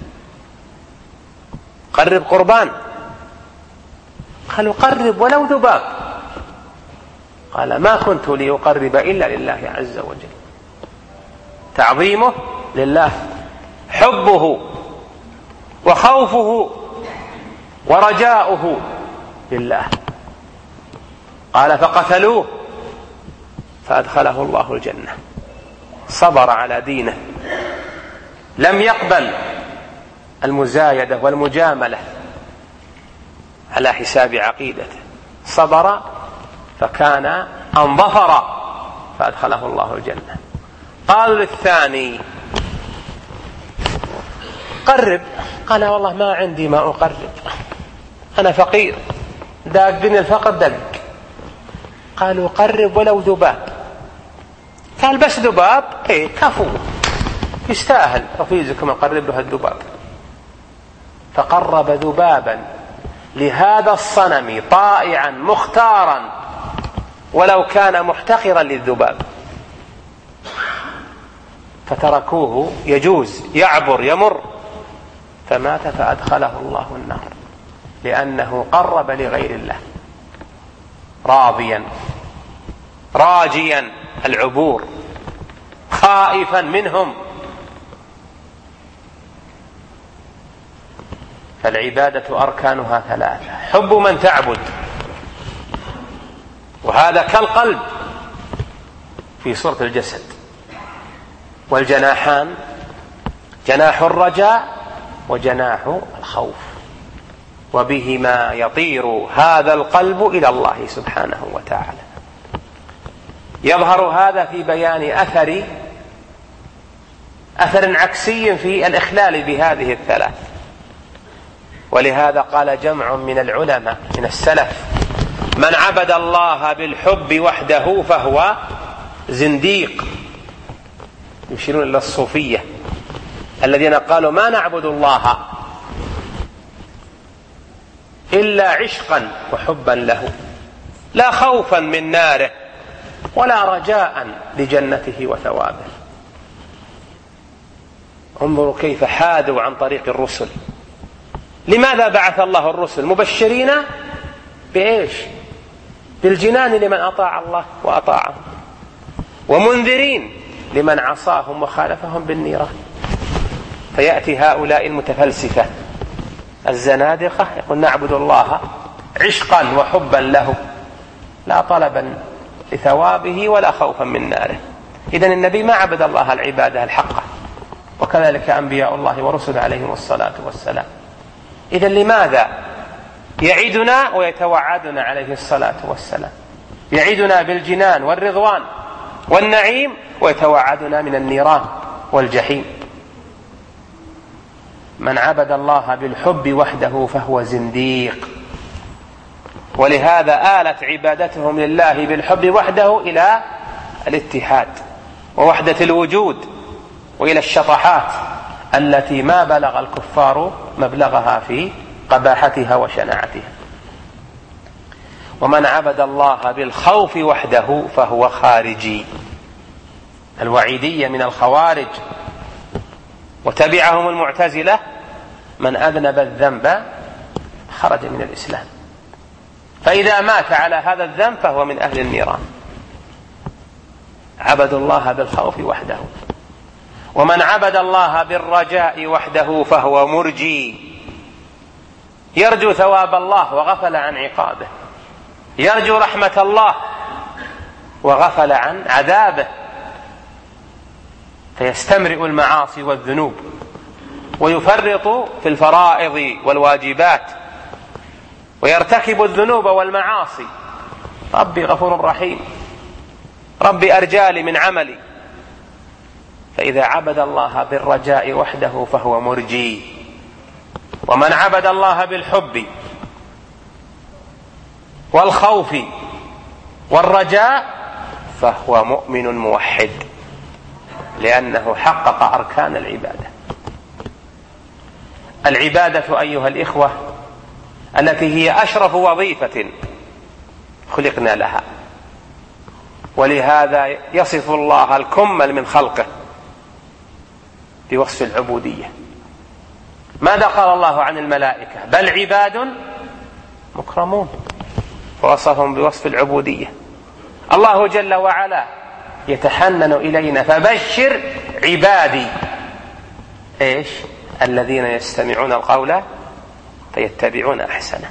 قرب قربان. قالوا: قرب ولو ذباب. قال: ما كنت لأقرب إلا لله عز وجل. تعظيمه لله، حبه وخوفه ورجاؤه لله. قال: فقتلوه فأدخله الله الجنة. صبر على دينه، لم يقبل المزايدة والمجاملة على حساب عقيدته، صبر فكان أن ظفر فأدخله الله الجنة. قالوا للثاني: قرب. قال: والله ما عندي ما أقرب، أنا فقير، داق بني الفقر دق. قالوا: قرب ولو ذباب. قال: بس ذباب؟ ايه كفو، يستاهل رفيزكم أقرب له الذباب. فقرب ذبابا لهذا الصنم طائعا مختارا ولو كان محتقرا للذباب، فتركوه يجوز يعبر يمر، فمات فأدخله الله النار، لأنه قرب لغير الله راضيا راجيا العبور خائفا منهم. فالعبادة أركانها ثلاثة: حب من تعبد، وهذا كالقلب في صورة الجسد، والجناحان جناح الرجاء وجناح الخوف. وبهما يطير هذا القلب إلى الله سبحانه وتعالى. يظهر هذا في بيان أثر أثر عكسي في الإخلال بهذه الثلاث. ولهذا قال جمع من العلماء من السلف: من عبد الله بالحب وحده فهو زنديق. يشيرون إلى الصوفية الذين قالوا: ما نعبد الله إلا عشقا وحبا له، لا خوفا من ناره ولا رجاء لجنته وثوابه. انظروا كيف حادوا عن طريق الرسل. لماذا بعث الله الرسل؟ مبشرين بإيش؟ بالجنان لمن أطاع الله وأطاعهم، ومنذرين لمن عصاهم وخالفهم بالنيران. فيأتي هؤلاء المتفلسفة الزنادقة يقول: نعبد الله عشقا وحبا له، لا طلبا لثوابه ولا خوفا من ناره. إذن النبي ما عبد الله العبادة الحقة، وكذلك أنبياء الله ورسله عليهم الصلاة والسلام. إذن لماذا يعدنا ويتوعدنا عليه الصلاة والسلام؟ يعدنا بالجنان والرضوان والنعيم، ويتوعدنا من النيران والجحيم. من عبد الله بالحب وحده فهو زنديق. ولهذا آلت عبادتهم لله بالحب وحده إلى الاتحاد ووحدة الوجود، وإلى الشطحات التي ما بلغ الكفار مبلغها في قباحتها وشناعتها. ومن عبد الله بالخوف وحده فهو خارجي. الوعيدية من الخوارج وتبعهم المعتزلة: من أذنب الذنب خرج من الإسلام، فإذا مات على هذا الذنب فهو من أهل النيران. عبدوا الله بالخوف وحده. ومن عبد الله بالرجاء وحده فهو مرجي، يرجو ثواب الله وغفل عن عقابه، يرجو رحمة الله وغفل عن عذابه، فيستمرئ المعاصي والذنوب ويفرط في الفرائض والواجبات ويرتكب الذنوب والمعاصي. ربي غفور رحيم، ربي أرجالي من عملي. فإذا عبد الله بالرجاء وحده فهو مرجي. ومن عبد الله بالحب والخوف والرجاء فهو مؤمن موحد، لأنه حقق أركان العبادة. العبادة أيها الإخوة التي هي أشرف وظيفة خلقنا لها، ولهذا يصف الله الكمل من خلقه بوصف العبودية. ماذا قال الله عن الملائكة؟ بل عباد مكرمون، ووصفهم بوصف العبودية. الله جل وعلا يتحنن إلينا: فبشر عبادي إيش؟ الذين يستمعون القول فيتبعون أحسنه.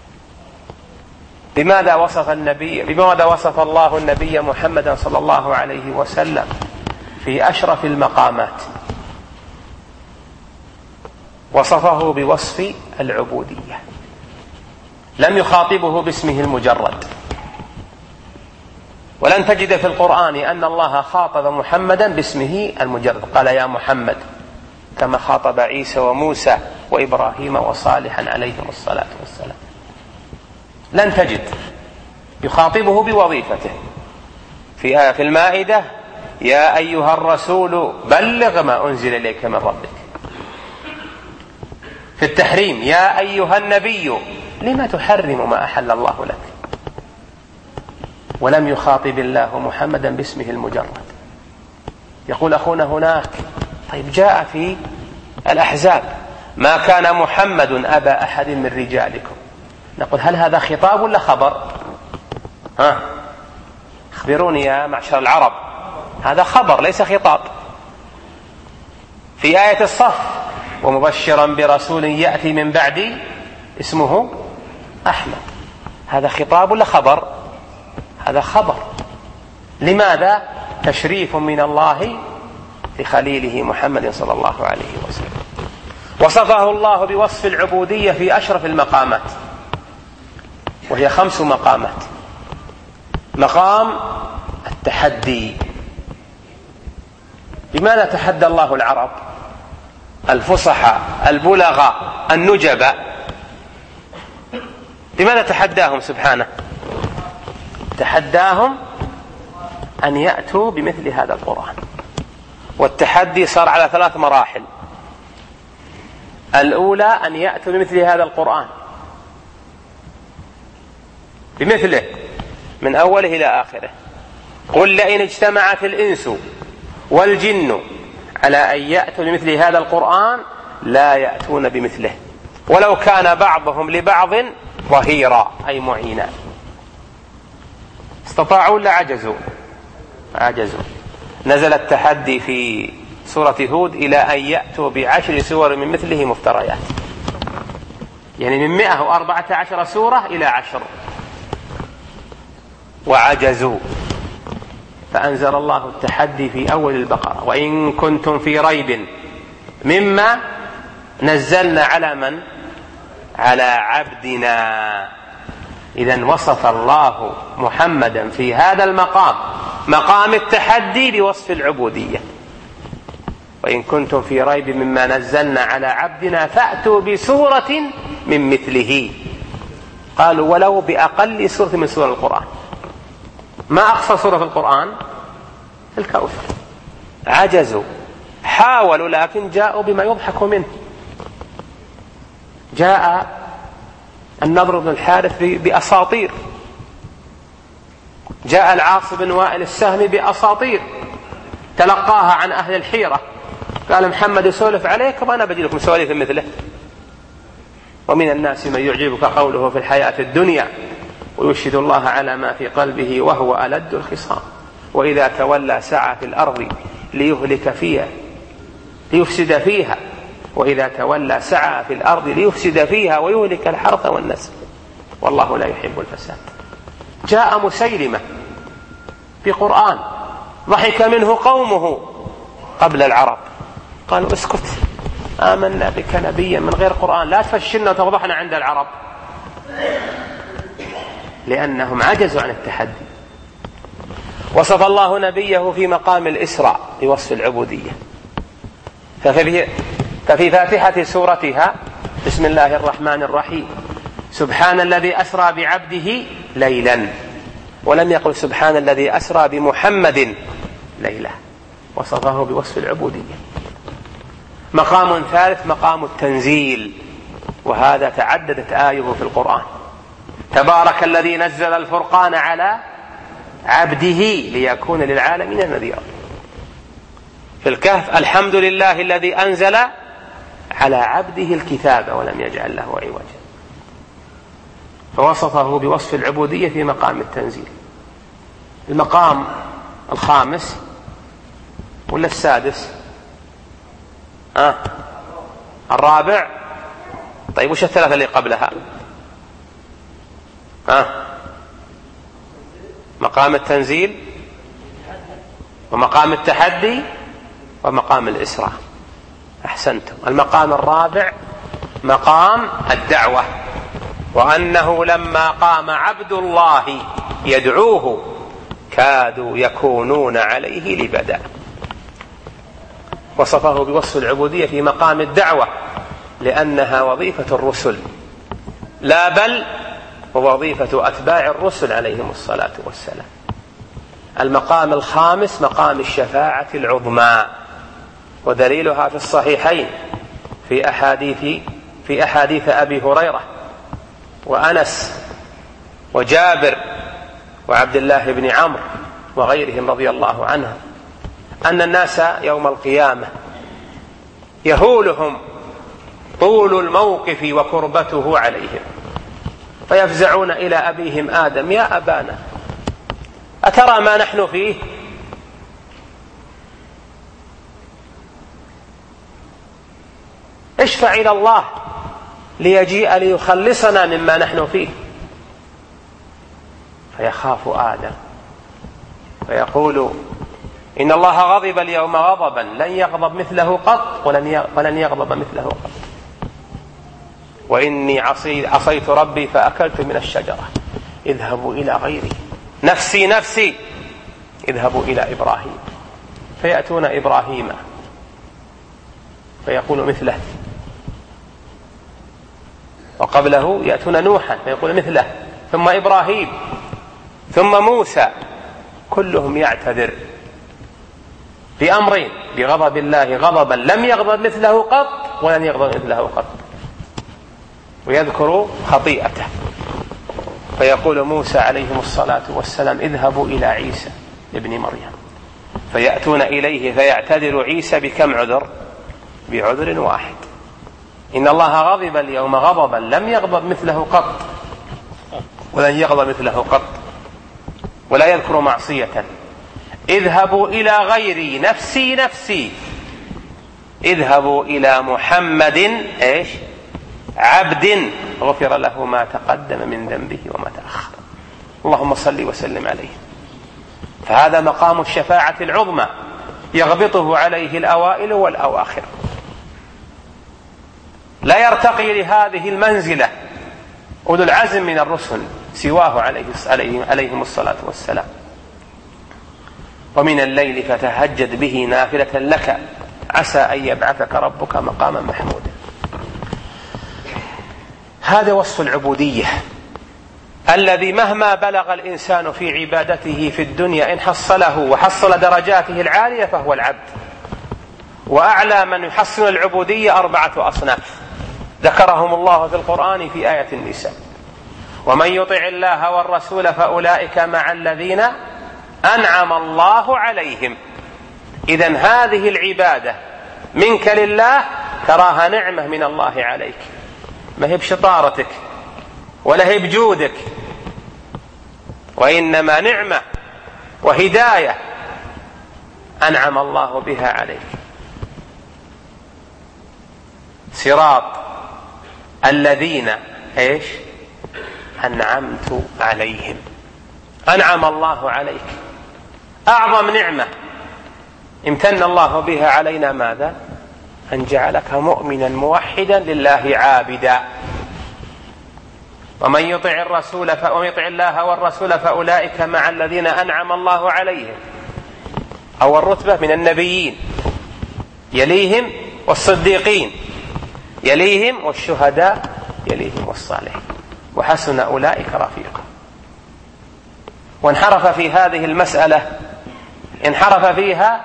بماذا وصف النبي بماذا وصف الله النبي محمدا صلى الله عليه وسلم في أشرف المقامات؟ وصفه بوصف العبودية، لم يخاطبه باسمه المجرد. ولن تجد في القرآن أن الله خاطب محمدا باسمه المجرد، قال: يا محمد، كما خاطب عيسى وموسى وإبراهيم وصالحا عليهم الصلاة والسلام. لن تجد. يخاطبه بوظيفته. في آية في المائدة: يا أيها الرسول بلغ ما أنزل إليك من ربك. في التحريم: يا أيها النبي لما تحرم ما أحل الله لك. ولم يخاطب الله محمدا باسمه المجرد. يقول أخونا هناك: طيب جاء في الأحزاب: ما كان محمد أبا أحد من رجالكم. نقول: هل هذا خطاب ولا خبر؟ ها اخبروني يا معشر العرب. هذا خبر ليس خطاب. في آية الصف: ومبشرا برسول يأتي من بعدي اسمه أحمد. هذا خطاب ولا خبر؟ هذا خبر. لماذا؟ تشريف من الله لخليله محمد صلى الله عليه وسلم. وصفه الله بوصف العبودية في أشرف المقامات، وهي خمس مقامات. مقام التحدي. لماذا تحدى الله العرب الفصحاء البلغاء النجباء؟ لماذا تحداهم سبحانه؟ تحداهم أن يأتوا بمثل هذا القرآن. والتحدي صار على ثلاث مراحل. الأولى أن يأتوا بمثل هذا القرآن، بمثله من أوله إلى آخره. قل لئن اجتمعت الإنس والجن على أن يأتوا بمثل هذا القرآن لا يأتون بمثله ولو كان بعضهم لبعض ظهيرا، أي معينا. استطاعوا ولا عجزوا؟ عجزوا. نزل التحدي في سورة هود إلى أن يأتوا بعشر سور من مثله مفتريات، يعني من مئة وأربعة عشر سورة إلى عشر، وعجزوا. فأنزل الله التحدي في أول البقرة: وإن كنتم في ريب مما نزلنا على من؟ على عبدنا. إذن وصف الله محمدا في هذا المقام، مقام التحدي، بوصف العبودية: وإن كنتم في ريب مما نزلنا على عبدنا فأتوا بسورة من مثله. قالوا ولو بأقل سورة من سور القرآن. ما أقصى سورة في القرآن؟ الكوثر. عجزوا، حاولوا، لكن جاءوا بما يضحك منه. جاء النضر بن الحارث بأساطير، جاء العاص بن وائل السهمي بأساطير تلقاها عن أهل الحيرة، قال محمد يسولف عليك وأنا بدي لكم سواليف مثله. ومن الناس من يعجبك قوله في الحياة الدنيا ويشهد الله على ما في قلبه وهو ألد الخصام وإذا تولى سعى في الأرض ليهلك فيها ليفسد فيها وإذا تولى سعى في الأرض ليفسد فيها ويهلك الحرث والنسل والله لا يحب الفساد. جاء مسيلمة بقرآن ضحك منه قومه قبل العرب، قالوا اسكت، آمنا بك نبيا من غير قرآن، لا تفشلنا وتوضحنا عند العرب، لأنهم عجزوا عن التحدي. وصف الله نبيه في مقام الإسراء بوصف العبودية، ففي, ففي فاتحة سورتها: بسم الله الرحمن الرحيم، سبحان الذي أسرى بعبده ليلا، ولم يقل سبحان الذي أسرى بمحمد ليلا، وصفه بوصف العبودية. مقام ثالث مقام التنزيل، وهذا تعددت آيه في القرآن: تبارك الذي نزل الفرقان على عبده ليكون للعالمين نذيرا. في الكهف: الحمد لله الذي أنزل على عبده الكتاب ولم يجعل له عوجا. فوصفه بوصف العبودية في مقام التنزيل. المقام الخامس ولا السادس؟ آه. الرابع. طيب وش الثلاثة اللي قبلها؟ آه. مقام التنزيل ومقام التحدي ومقام الإسراء. أحسنتم. المقام الرابع مقام الدعوة، وأنه لما قام عبد الله يدعوه كادوا يكونون عليه لبدا. وصفه بوصف العبودية في مقام الدعوة، لأنها وظيفة الرسل، لا بل ووظيفة أتباع الرسل عليهم الصلاة والسلام. المقام الخامس مقام الشفاعة العظمى، ودليلها في الصحيحين في أحاديث في أحاديث أبي هريرة وأنس وجابر وعبد الله بن عمرو وغيرهم رضي الله عنهم، أن الناس يوم القيامة يهولهم طول الموقف وكربته عليهم، فيفزعون إلى أبيهم آدم: يا أبانا أترى ما نحن فيه؟ اشفع إلى الله ليجيء ليخلصنا مما نحن فيه. فيخاف آدم فيقول: إن الله غضب اليوم غضبا لن يغضب مثله قط ولن يغضب مثله قط. وإني عصيت ربي فأكلت من الشجرة، اذهبوا إلى غيري، نفسي نفسي، اذهبوا إلى إبراهيم. فيأتون إبراهيم فيقول مثله، وقبله يأتون نوحا فيقول مثله، ثم إبراهيم، ثم موسى، كلهم يعتذر بأمرين: بغضب الله غضبا لم يغضب مثله قط ولن يغضب مثله قط، ويذكر خطيئته. فيقول موسى عليه الصلاة والسلام: اذهبوا إلى عيسى ابن مريم. فيأتون إليه فيعتذر عيسى بكم عذر؟ بعذر واحد: إن الله غضب اليوم غضبا لم يغضب مثله قط ولن يغضب مثله قط، ولا يذكر معصية. اذهبوا إلى غيري، نفسي نفسي، اذهبوا إلى محمد إيش؟ عبد غفر له ما تقدم من ذنبه وما تأخر، اللهم صل وسلم عليه. فهذا مقام الشفاعة العظمى يغبطه عليه الأوائل والأواخر، لا يرتقي لهذه المنزلة أولو العزم من الرسل سواه عليهم الصلاة والسلام. ومن الليل فتهجد به نافلة لك عسى أن يبعثك ربك مقاما محمودا. هذا وصف العبودية الذي مهما بلغ الإنسان في عبادته في الدنيا إن حصله وحصل درجاته العالية فهو العبد. وأعلى من يحصل العبودية أربعة أصناف ذكرهم الله في القرآن في آية النساء: ومن يطع الله والرسول فأولئك مع الذين أنعم الله عليهم. إذن هذه العبادة منك لله تراها نعمة من الله عليك، ما هي بشطارتك ولا هي بجودك، وإنما نعمة وهداية أنعم الله بها عليك. صراط الذين إيش؟ أنعمت عليهم. أنعم الله عليك، أعظم نعمة امتن الله بها علينا ماذا؟ أن جعلك مؤمنا موحدا لله عابدا. ومن يطع الرسول ومن يطع الله والرسول فأولئك مع الذين أنعم الله عليهم. أول رتبة من النبيين، يليهم والصديقين، يليهم والشهداء، يليهم والصالحين، وحسن أولئك رفيقا. وانحرف في هذه المسألة انحرف فيها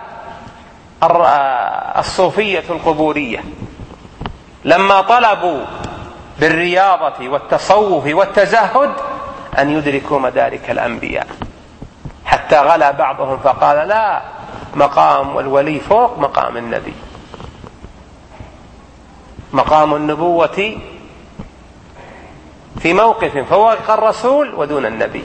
الصوفية القبورية لما طلبوا بالرياضة والتصوف والتزهد أن يدركوا مدارك الأنبياء، حتى غلا بعضهم فقال: لا، مقام الولي فوق مقام النبي، مقام النبوة في موقف فوق الرسول ودون النبي.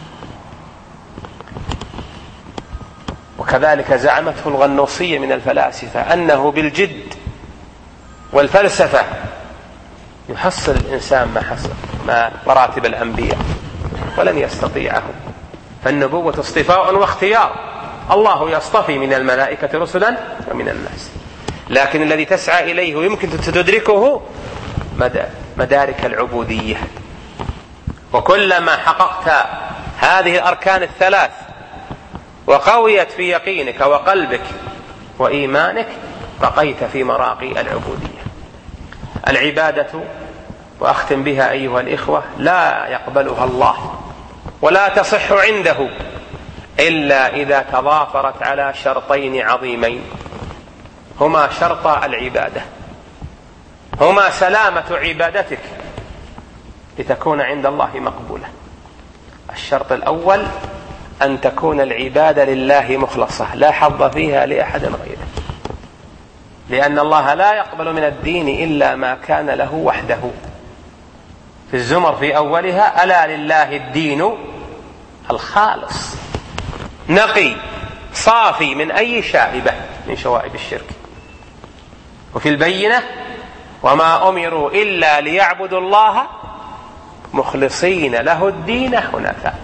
وكذلك زعمته الغنوصية من الفلاسفة أنه بالجد والفلسفة يحصل الإنسان ما حصل ما مراتب الأنبياء، ولن يستطيعه، فالنبوة اصطفاء واختيار، الله يصطفي من الملائكة رسلا ومن الناس، لكن الذي تسعى إليه ويمكن تدركه مدارك العبودية. وكلما حققت هذه الأركان الثلاث وقويت في يقينك وقلبك وإيمانك بقيت في مراقي العبودية. العبادة، وأختم بها أيها الإخوة، لا يقبلها الله ولا تصح عنده إلا إذا تضافرت على شرطين عظيمين، هما شرطا العبادة، هما سلامة عبادتك لتكون عند الله مقبولة. الشرط الأول أن تكون العبادة لله مخلصة لا حظ فيها لأحد غيره، لأن الله لا يقبل من الدين إلا ما كان له وحده. في الزمر في أولها: ألا لله الدين الخالص، نقي صافي من أي شائبة من شوائب الشرك. وفي البينة: وما أمروا إلا ليعبدوا الله مخلصين له الدين حنفاء.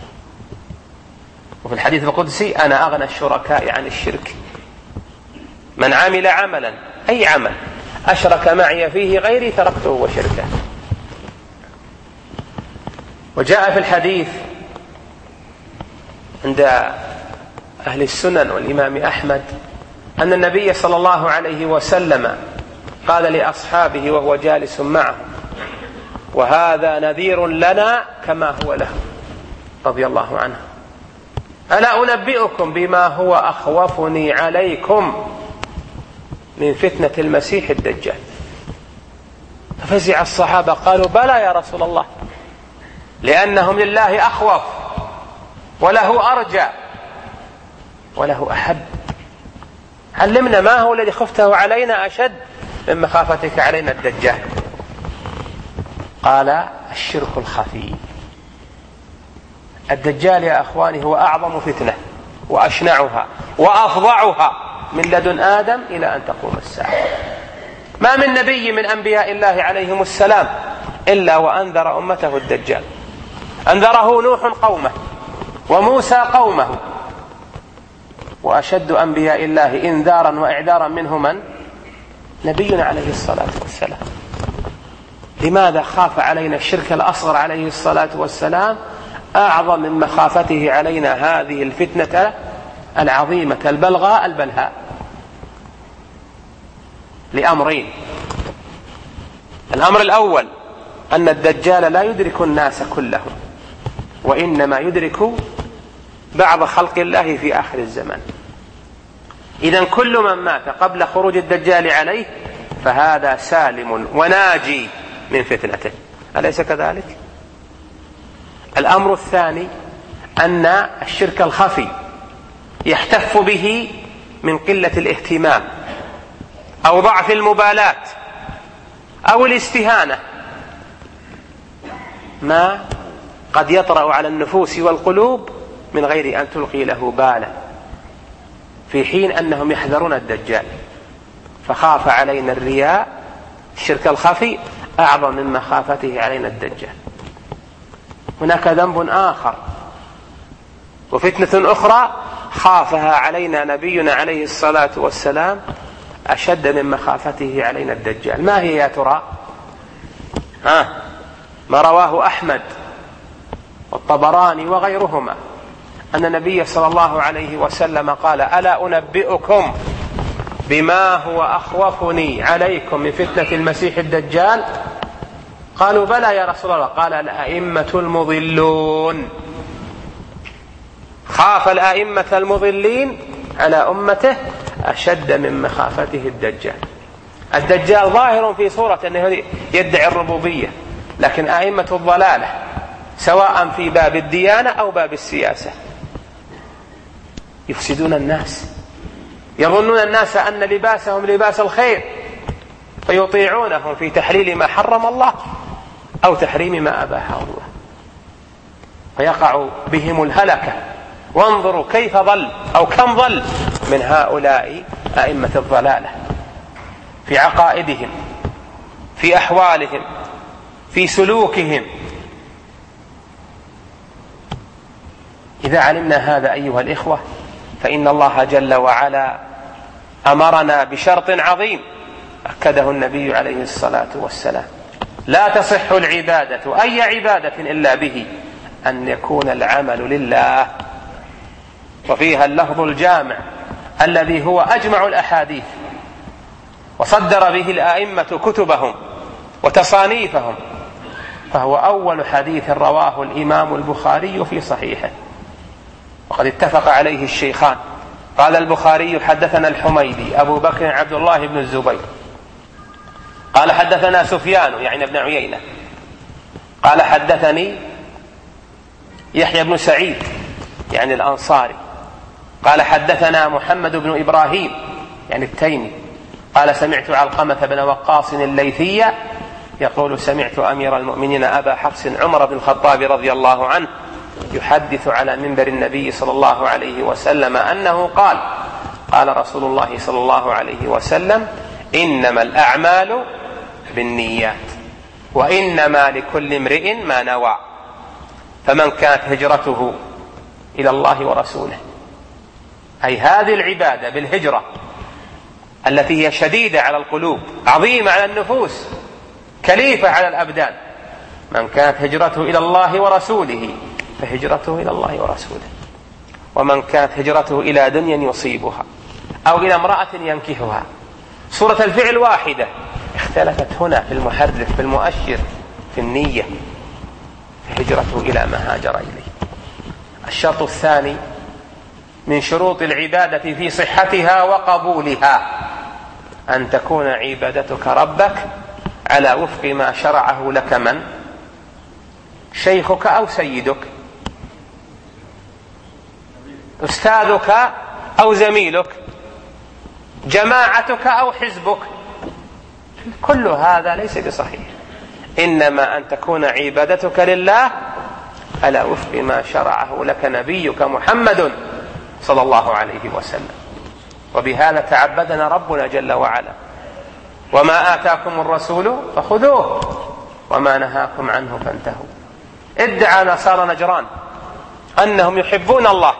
وفي الحديث القدسي: أنا أغنى الشركاء عن الشرك، من عمل عملا أي عمل أشرك معي فيه غيري تركته وشركه. وجاء في الحديث عند أهل السنن والإمام أحمد أن النبي صلى الله عليه وسلم قال لأصحابه وهو جالس معهم: وهذا نذير لنا كما هو له، رضي الله عنه: ألا أنبئكم بما هو أخوفني عليكم من فتنة المسيح الدجال؟ ففزع الصحابة قالوا: بلى يا رسول الله، لأنهم لله أخوف وله أرجى وله أحب. علمنا ما هو الذي خفته علينا أشد من مخافتك علينا الدجال؟ قال: الشرك الخفي. الدجال يا أخواني هو أعظم فتنة وأشنعها وأفظعها من لدن آدم إلى أن تقوم الساعة. ما من نبي من أنبياء الله عليهم السلام إلا وأنذر أمته الدجال. أنذره نوح قومه وموسى قومه، وأشد أنبياء الله إنذارا وإعذارا منه من؟ نبينا عليه الصلاة والسلام. لماذا خاف علينا الشرك الأصغر عليه الصلاة والسلام أعظم من مخافته علينا هذه الفتنة العظيمة البلغاء البلهاء؟ لأمرين: الأمر الأول أن الدجال لا يدرك الناس كلهم، وإنما يدرك بعض خلق الله في آخر الزمان. إذن كل من مات قبل خروج الدجال عليه فهذا سالم وناجي من فتنته، أليس كذلك؟ الأمر الثاني أن الشرك الخفي يحتف به من قلة الاهتمام أو ضعف المبالاة أو الاستهانة ما قد يطرأ على النفوس والقلوب من غير أن تلقي له بالا، في حين أنهم يحذرون الدجال. فخاف علينا الرياء، الشرك الخفي، أعظم من مخافته علينا الدجال. هناك ذنب آخر وفتنة أخرى خافها علينا نبينا عليه الصلاة والسلام أشد من مخافته علينا الدجال. ما هي يا ترى؟ ها ما رواه أحمد والطبراني وغيرهما أن النبي صلى الله عليه وسلم قال: ألا أنبئكم بما هو أخوفني عليكم من فتنة المسيح الدجال؟ قالوا: بلى يا رسول الله. قال: الأئمة المضلون. خاف الأئمة المضلين على أمته أشد من مخافته الدجال. الدجال ظاهر في صورة أنه يدعي الربوبية، لكن أئمة الضلالة سواء في باب الديانة أو باب السياسة يفسدون الناس، يظنون الناس أن لباسهم لباس الخير فيطيعونهم في تحليل ما حرم الله أو تحريم ما أباحه الله، فيقع بهم الهلكة. وانظروا كيف ضل أو كم ضل من هؤلاء أئمة الضلالة في عقائدهم، في أحوالهم، في سلوكهم. إذا علمنا هذا أيها الإخوة فإن الله جل وعلا أمرنا بشرط عظيم أكده النبي عليه الصلاة والسلام: لا تصح العبادة أي عبادة إلا به، أن يكون العمل لله. وفيها اللفظ الجامع الذي هو أجمع الأحاديث، وصدر به الآئمة كتبهم وتصانيفهم، فهو أول حديث رواه الإمام البخاري في صحيحه، وقد اتفق عليه الشيخان. قال البخاري: حدثنا الحميدي أبو بكر عبد الله بن الزبير قال حدثنا سفيان يعني ابن عيينة قال حدثني يحيى بن سعيد يعني الأنصاري قال حدثنا محمد بن إبراهيم يعني التيمي قال سمعت علقمة بن وقاص الليثي يقول: سمعت أمير المؤمنين أبا حفص عمر بن الخطاب رضي الله عنه يحدث على منبر النبي صلى الله عليه وسلم أنه قال: قال رسول الله صلى الله عليه وسلم: إنما الأعمال بالنيات وإنما لكل امرئ ما نوى، فمن كانت هجرته إلى الله ورسوله، أي هذه العبادة بالهجرة التي هي شديدة على القلوب، عظيمة على النفوس، كليفة على الأبدان، من كانت هجرته إلى الله ورسوله فهجرته إلى الله ورسوله، ومن كانت هجرته إلى دنيا يصيبها أو إلى امرأة ينكحها. صورة الفعل واحدة، اختلفت هنا في المحرك في المؤشر في النية، فهجرته إلى ما هاجر إليه. الشرط الثاني من شروط العبادة في صحتها وقبولها أن تكون عبادتك ربك على وفق ما شرعه لك من؟ شيخك أو سيدك، أستاذك أو زميلك، جماعتك أو حزبك. كل هذا ليس بصحيح، إنما أن تكون عبادتك لله على وفق ما شرعه لك نبيك محمد صلى الله عليه وسلم. وبهذا تعبدنا ربنا جل وعلا: وما آتاكم الرسول فخذوه وما نهاكم عنه فانتهوا. ادعى نصارى نجران أنهم يحبون الله،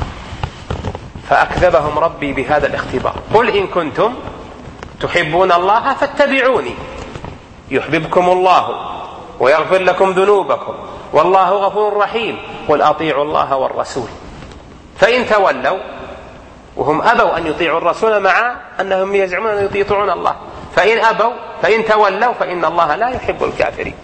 فأكذبهم ربي بهذا الاختبار: قل إن كنتم تحبون الله فاتبعوني يحببكم الله ويغفر لكم ذنوبكم والله غفور رحيم، قل أطيعوا الله والرسول. فإن تولوا، وهم أبوا أن يطيعوا الرسول مع أنهم يزعمون أن يطيعون الله، فإن أبوا فإن تولوا فإن الله لا يحب الكافرين.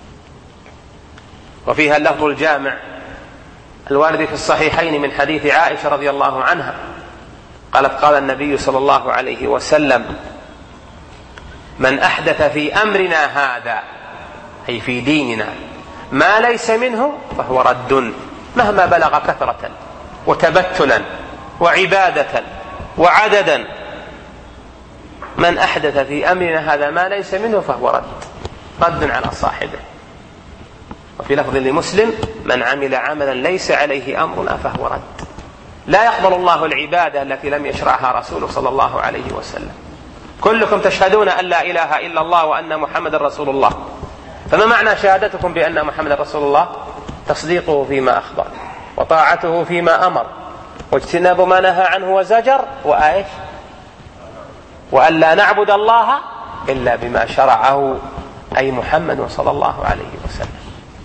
وفيها اللفظ الجامع الوارد في الصحيحين من حديث عائشة رضي الله عنها قالت: قال النبي صلى الله عليه وسلم: من أحدث في أمرنا هذا، أي في ديننا، ما ليس منه فهو رد، مهما بلغ كثرة وتبتلا وعبادة وعددا. من أحدث في أمرنا هذا ما ليس منه فهو رد، رد على صاحبه. وفي لفظ لمسلم: من عمل عملا ليس عليه أمرنا فهو رد. لا يقبل الله العبادة التي لم يشرعها رسوله صلى الله عليه وسلم. كلكم تشهدون أن لا إله إلا الله وأن محمد رسول الله، فما معنى شهادتكم بأن محمد رسول الله؟ تصديقه فيما أخبر، وطاعته فيما أمر، واجتناب ما نهى عنه وزجر، وآيش وأن لا نعبد الله إلا بما شرعه، أي محمد صلى الله عليه وسلم.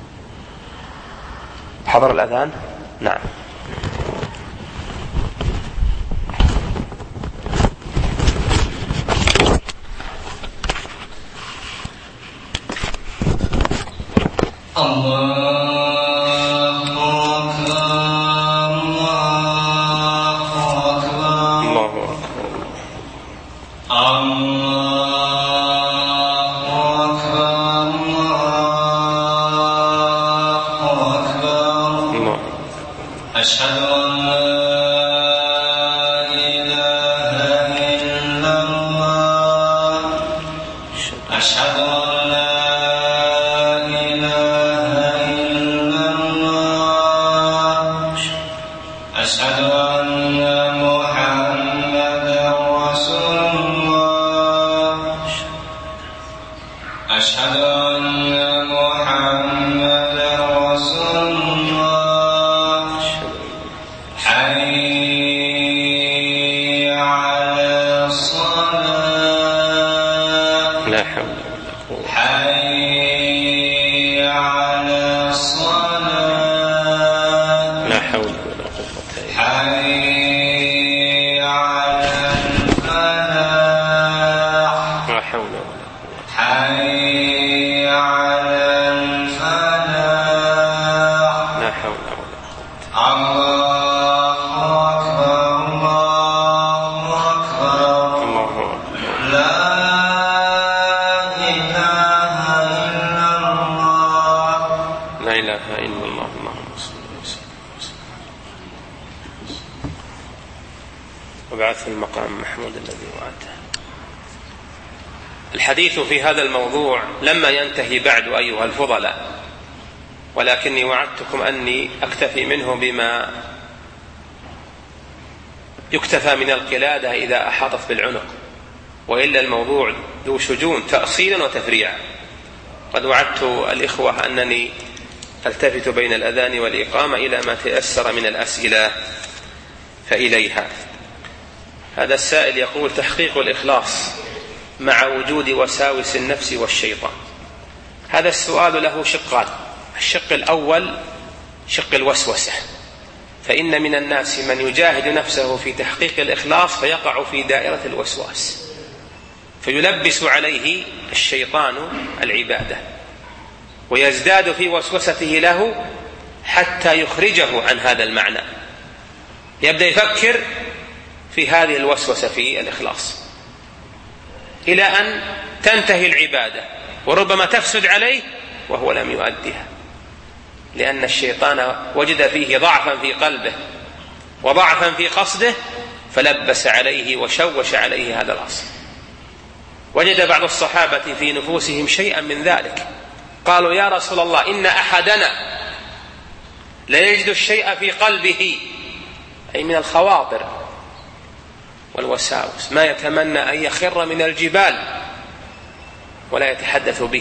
حضر الأذان؟ نعم. وبعث المقام محمود الذي وعدته. الحديث في هذا الموضوع لما ينتهي بعد أيها الفضلاء، ولكني وعدتكم أني أكتفي منه بما يكتفى من القلادة إذا أحاطت بالعنق، وإلا الموضوع ذو شجون تأصيلا وتفريعا. قد وعدت الإخوة أنني ألتفت بين الأذان والإقامة إلى ما تيسر من الأسئلة فإليها. هذا السائل يقول: تحقيق الإخلاص مع وجود وساوس النفس والشيطان، هذا السؤال له شقان. الشق الأول شق الوسوسة، فإن من الناس من يجاهد نفسه في تحقيق الإخلاص فيقع في دائرة الوسواس، فيلبس عليه الشيطان العبادة ويزداد في وسوسته له حتى يخرجه عن هذا المعنى، يبدأ يفكر في هذه الوسوسة في الإخلاص إلى أن تنتهي العبادة وربما تفسد عليه وهو لم يؤدها، لأن الشيطان وجد فيه ضعفا في قلبه وضعفا في قصده فلبس عليه وشوش عليه هذا الأصل. وجد بعض الصحابة في نفوسهم شيئا من ذلك، قالوا يا رسول الله إن أحدنا لا يجد الشيء في قلبه، أي من الخواطر والوساوس، ما يتمنى أن يخر من الجبال ولا يتحدث به.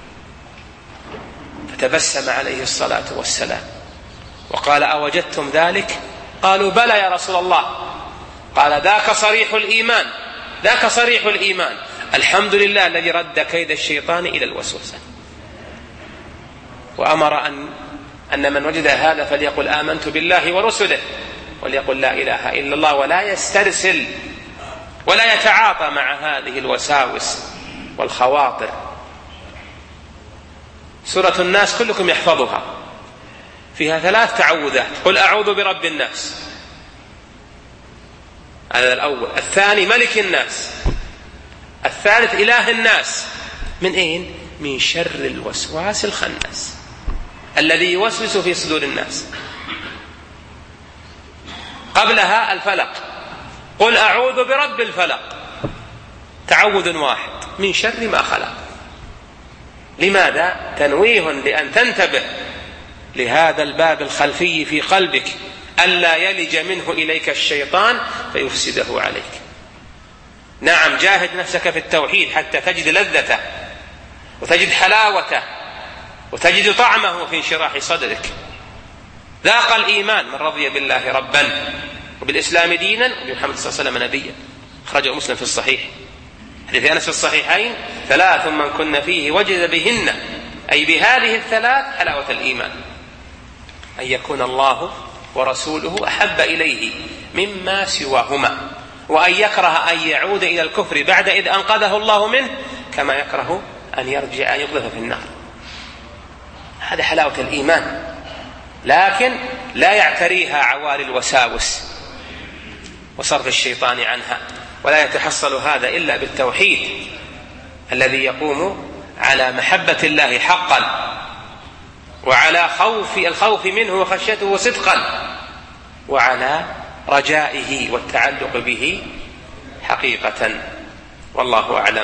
فتبسم عليه الصلاة والسلام وقال أوجدتم ذلك؟ قالوا بلى يا رسول الله. قال ذاك صريح الإيمان، ذاك صريح الإيمان، الحمد لله الذي رد كيد الشيطان إلى الوسوسة. وأمر أن أن من وجد هذا فليقل آمنت بالله ورسله، وليقل لا إله إلا الله، ولا يسترسل ولا يتعاطى مع هذه الوساوس والخواطر. سورة الناس كلكم يحفظها، فيها ثلاث تعوذات، قل أعوذ برب الناس، هذا الأول. الثاني ملك الناس. الثالث إله الناس. من أين؟ من شر الوسواس الخناس الذي يوسوس في صدور الناس. قبلها الفلق، قل أعوذ برب الفلق، تعوذ واحد من شر ما خلق. لماذا؟ تنويه لأن تنتبه لهذا الباب الخلفي في قلبك ألا يلج منه إليك الشيطان فيفسده عليك. نعم، جاهد نفسك في التوحيد حتى تجد لذته وتجد حلاوته وتجد طعمه في انشراح صدرك. ذاق الإيمان من رضي بالله ربا وبالإسلام دينا وبمحمد صلى الله عليه وسلم نبيا. أخرجه مسلم في الصحيح، حديث أنس في الصحيحين: ثلاث من كن فيه وجد بهن، أي بهذه الثلاث، حلاوة الإيمان: أن يكون الله ورسوله أحب إليه مما سواهما، وأن يكره أن يعود إلى الكفر بعد إذ أنقذه الله منه، كما يكره أن يرجع أن يقذف في النار. هذا حلاوة الإيمان، لكن لا يعتريها عوالي الوساوس وصرف الشيطان عنها، ولا يتحصل هذا إلا بالتوحيد الذي يقوم على محبة الله حقا، وعلى خوف الخوف منه وخشيته صدقا، وعلى رجائه والتعلق به حقيقة. والله أعلم.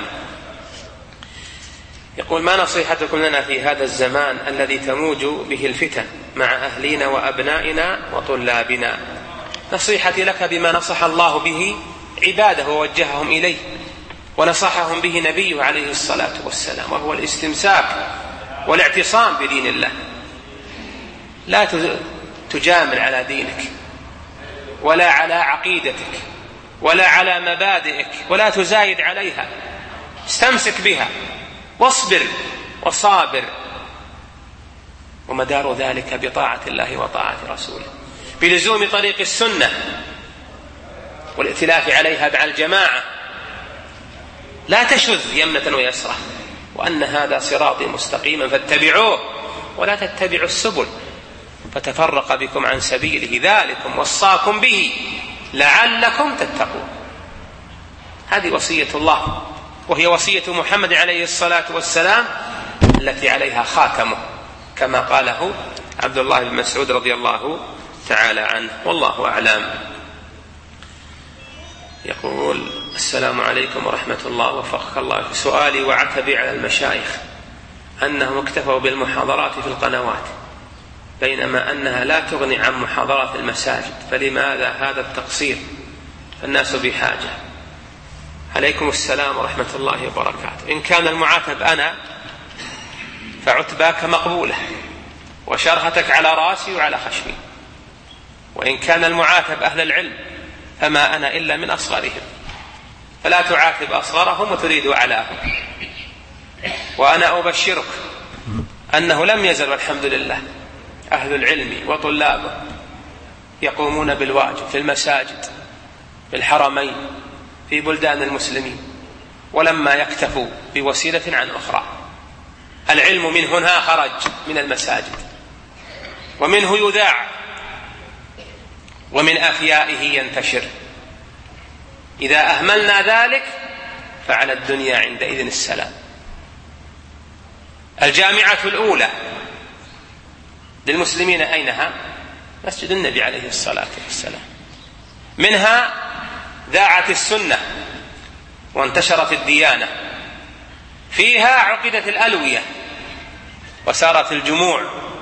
يقول: ما نصيحتكم لنا في هذا الزمان الذي تموج به الفتن مع أهلنا وأبنائنا وطلابنا؟ نصيحتي لك بما نصح الله به عباده ووجههم إليه ونصحهم به نبيه عليه الصلاة والسلام، وهو الاستمساك والاعتصام بدين الله. لا تجامل على دينك ولا على عقيدتك ولا على مبادئك، ولا تزايد عليها، استمسك بها واصبر وصابر، ومدار ذلك بطاعة الله وطاعة رسوله، بلزوم طريق السنة والائتلاف عليها مع الجماعة. لا تشذ يمنة ويسرى، وأن هذا صراطي مستقيما فاتبعوه ولا تتبعوا السبل فتفرق بكم عن سبيله، ذلكم وصاكم به لعلكم تتقون. هذه وصية الله، وهي وصية محمد عليه الصلاة والسلام التي عليها خاتمه، كما قاله عبد الله بن مسعود رضي الله تعالى عنه. والله أعلم. يقول: السلام عليكم ورحمة الله، وفقك الله. سؤالي وعتبي على المشايخ أنهم اكتفوا بالمحاضرات في القنوات، بينما أنها لا تغني عن محاضرات المساجد، فلماذا هذا التقصير؟ فالناس بحاجة. عليكم السلام ورحمة الله وبركاته. إن كان المعاتب أنا فعتباك مقبولة وشرهتك على راسي وعلى خشمي، وإن كان المعاتب أهل العلم فما أنا إلا من أصغرهم، فلا تعاتب أصغرهم وتريد أعلاهم. وأنا أبشرك أنه لم يزل والحمد لله أهل العلم وطلابه يقومون بالواجب في المساجد في الحرمين في بلدان المسلمين، ولما يكتفوا بوسيلة عن أخرى. العلم من هنا خرج من المساجد، ومنه يذاع، ومن أفيائه ينتشر. إذا أهملنا ذلك فعلى الدنيا عندئذ السلام. الجامعة الأولى للمسلمين أينها؟ مسجد النبي عليه الصلاة والسلام. منها ذاعت السنة وانتشرت الديانة، فيها عقدت الألوية وسارت الجموع،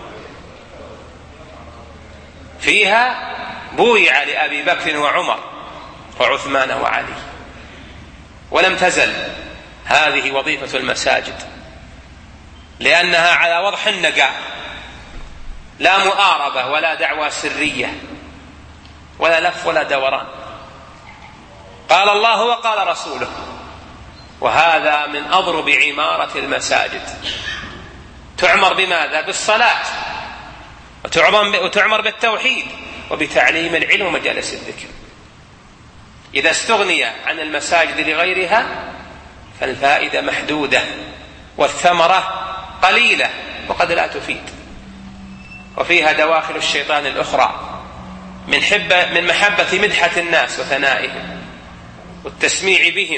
فيها بويع لأبي بكر وعمر وعثمان وعلي. ولم تزل هذه وظيفة المساجد، لأنها على وضح النقاء، لا مؤاربة ولا دعوى سرية ولا لف ولا دوران. قال الله وقال رسوله، وهذا من أضرب عمارة المساجد. تعمر بماذا؟ بالصلاة، وتعمر بالتوحيد وبتعليم العلم ومجالس الذكر. إذا استغني عن المساجد لغيرها فالفائدة محدودة والثمرة قليلة وقد لا تفيد. وفيها دواخل الشيطان الأخرى من, حبة من محبة مدحة الناس وثنائهم والتسميع بهم.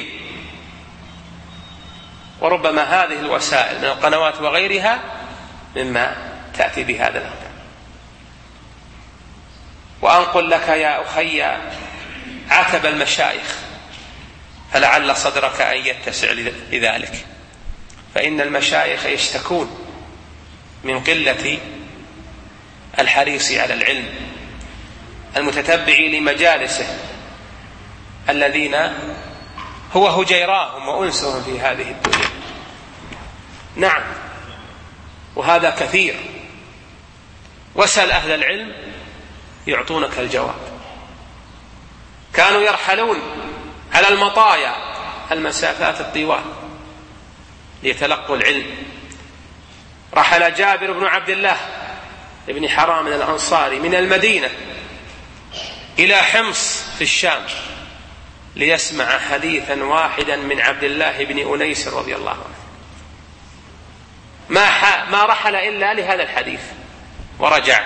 وربما هذه الوسائل من القنوات وغيرها مما تأتي بهذا الهدف. وأنقل لك يا أخي عتب المشايخ، فلعل صدرك أن يتسع لذلك. فإن المشايخ يشتكون من قلة الحريص على العلم، المتتبع لمجالسه الذين هو هجيراهم وأنسهم في هذه الدنيا. نعم، وهذا كثير. واسأل أهل العلم يعطونك الجواب. كانوا يرحلون على المطايا المسافات الطوال ليتلقوا العلم. رحل جابر بن عبد الله ابن حرام الأنصاري من المدينة إلى حمص في الشام ليسمع حديثا واحدا من عبد الله بن أنيس رضي الله عنه. ما, ما رحل إلا لهذا الحديث ورجع.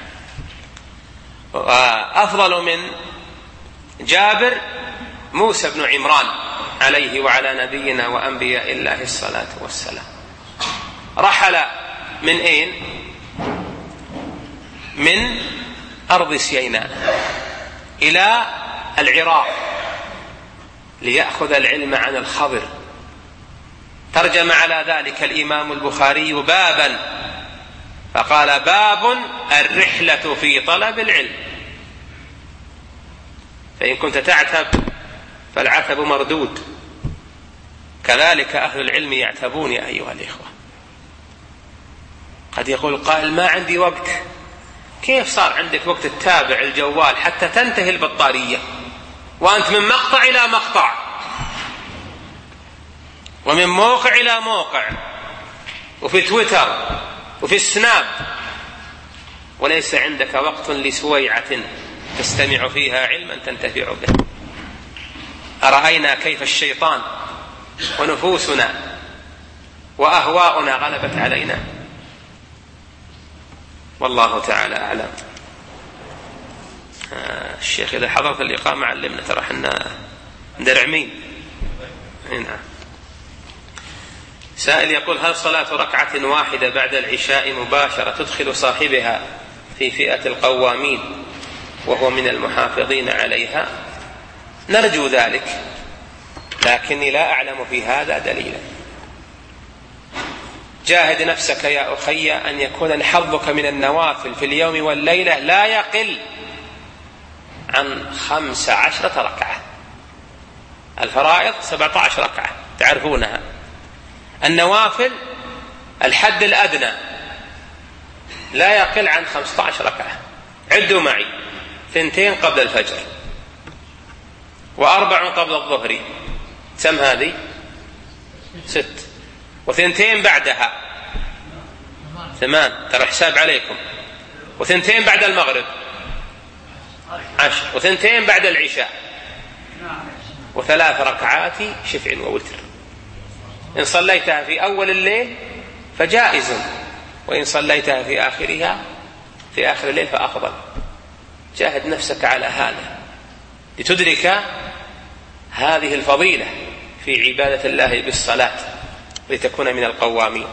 أفضل من جابر موسى بن عمران عليه وعلى نبينا وأنبياء الله الصلاة والسلام. رحل من أين؟ من أرض سيناء إلى العراق ليأخذ العلم عن الخضر. ترجم على ذلك الإمام البخاري بابا فقال: باب الرحلة في طلب العلم. فإن كنت تعتب فالعتب مردود، كذلك أهل العلم يعتبون يا أيها الإخوة. قد يقول قائل: ما عندي وقت. كيف صار عندك وقت تتابع الجوال حتى تنتهي البطارية وأنت من مقطع إلى مقطع ومن موقع إلى موقع وفي تويتر وفي السناب، وليس عندك وقت لسويعة تستمع فيها علما تنتفع به؟ أرأينا كيف الشيطان ونفوسنا وأهواؤنا غلبت علينا. والله تعالى أعلم. آه الشيخ إذا حضرت الإقامة علمنا، ترى احنا درعمين هنا. سائل يقول: هل صلاة ركعة واحدة بعد العشاء مباشرة تدخل صاحبها في فئة القوامين وهو من المحافظين عليها؟ نرجو ذلك، لكني لا أعلم في هذا دليلا. جاهد نفسك يا أخي أن يكون حظك من النوافل في اليوم والليلة لا يقل عن خمس عشرة ركعة. الفرائض سبعة عشر ركعة تعرفونها، النوافل الحد الأدنى لا يقل عن خمسة عشر ركعة. عدوا معي: ثنتين قبل الفجر، وأربع قبل الظهر، سم هذه ست، وثنتين بعدها ثمان، ترى حساب عليكم. وثنتين بعد المغرب عشر، وثنتين بعد العشاء، وثلاث ركعات شفع ووتر. إن صليتها في أول الليل فجائز، وإن صليتها في آخرها في آخر الليل فأفضل. جاهد نفسك على هذا لتدرك هذه الفضيلة في عبادة الله بالصلاة لتكون من القوامين.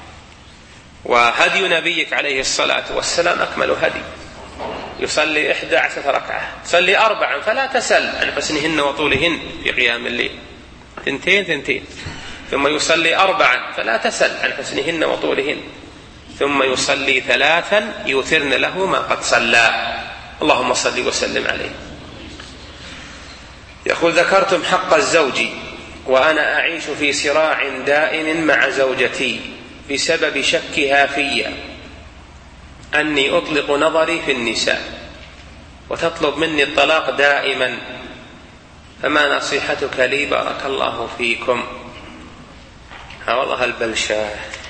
وهدي نبيك عليه الصلاة والسلام أكمل هدي، يصلي إحدى عشرة ركعة، صلي أربعا فلا تسل عن حسنهن وطولهن في قيام الليل، ثنتين ثنتين، ثم يصلي أربعا فلا تسل عن حسنهن وطولهن، ثم يصلي ثلاثا يوترن له ما قد صلى. اللهم صل وسلم عليه. يقول: ذكرتم حق الزوج وأنا أعيش في صراع دائم مع زوجتي بسبب شكها في أني أطلق نظري في النساء وتطلب مني الطلاق دائما، فما نصيحتك لي بارك الله فيكم؟ ها والله البلشة.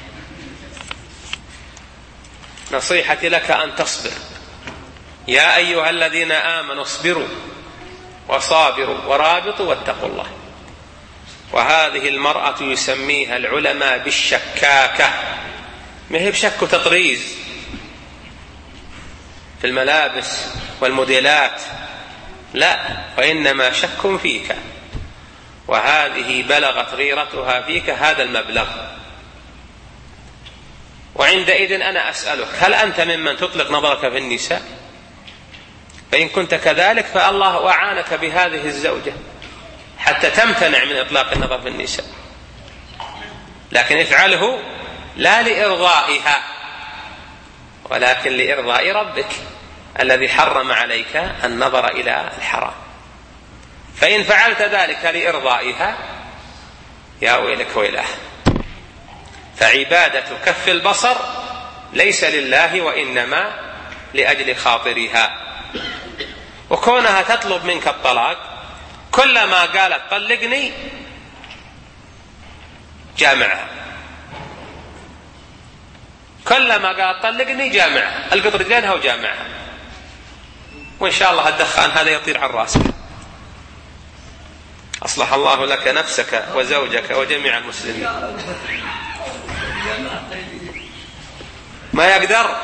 نصيحتي لك أن تصبر. يا أيها الذين آمنوا اصبروا وصابروا ورابطوا واتقوا الله. وهذه المرأة يسميها العلماء بالشكاكة، ما هي بشك تطريز في الملابس والموديلات، لا، وإنما شك فيك، وهذه بلغت غيرتها فيك هذا المبلغ. وعندئذ أنا أسألك: هل أنت ممن تطلق نظرك في النساء؟ فإن كنت كذلك فالله أعانك بهذه الزوجة حتى تمتنع من إطلاق النظر في النساء، لكن افعله لا لإرضائها ولكن لإرضاء ربك الذي حرم عليك النظر إلى الحرام. فإن فعلت ذلك لإرضائها يا ويلك ويلها. فعبادة كف البصر ليس لله وإنما لأجل خاطرها. وكونها تطلب منك الطلاق، كلما قالت طلقني جامعها، كلما قالت طلقني جامعها، القط رجلينها وجامعها، وإن شاء الله الدخان هذا يطير عن راسك. أصلح الله لك نفسك وزوجك وجميع المسلمين. ما يقدر.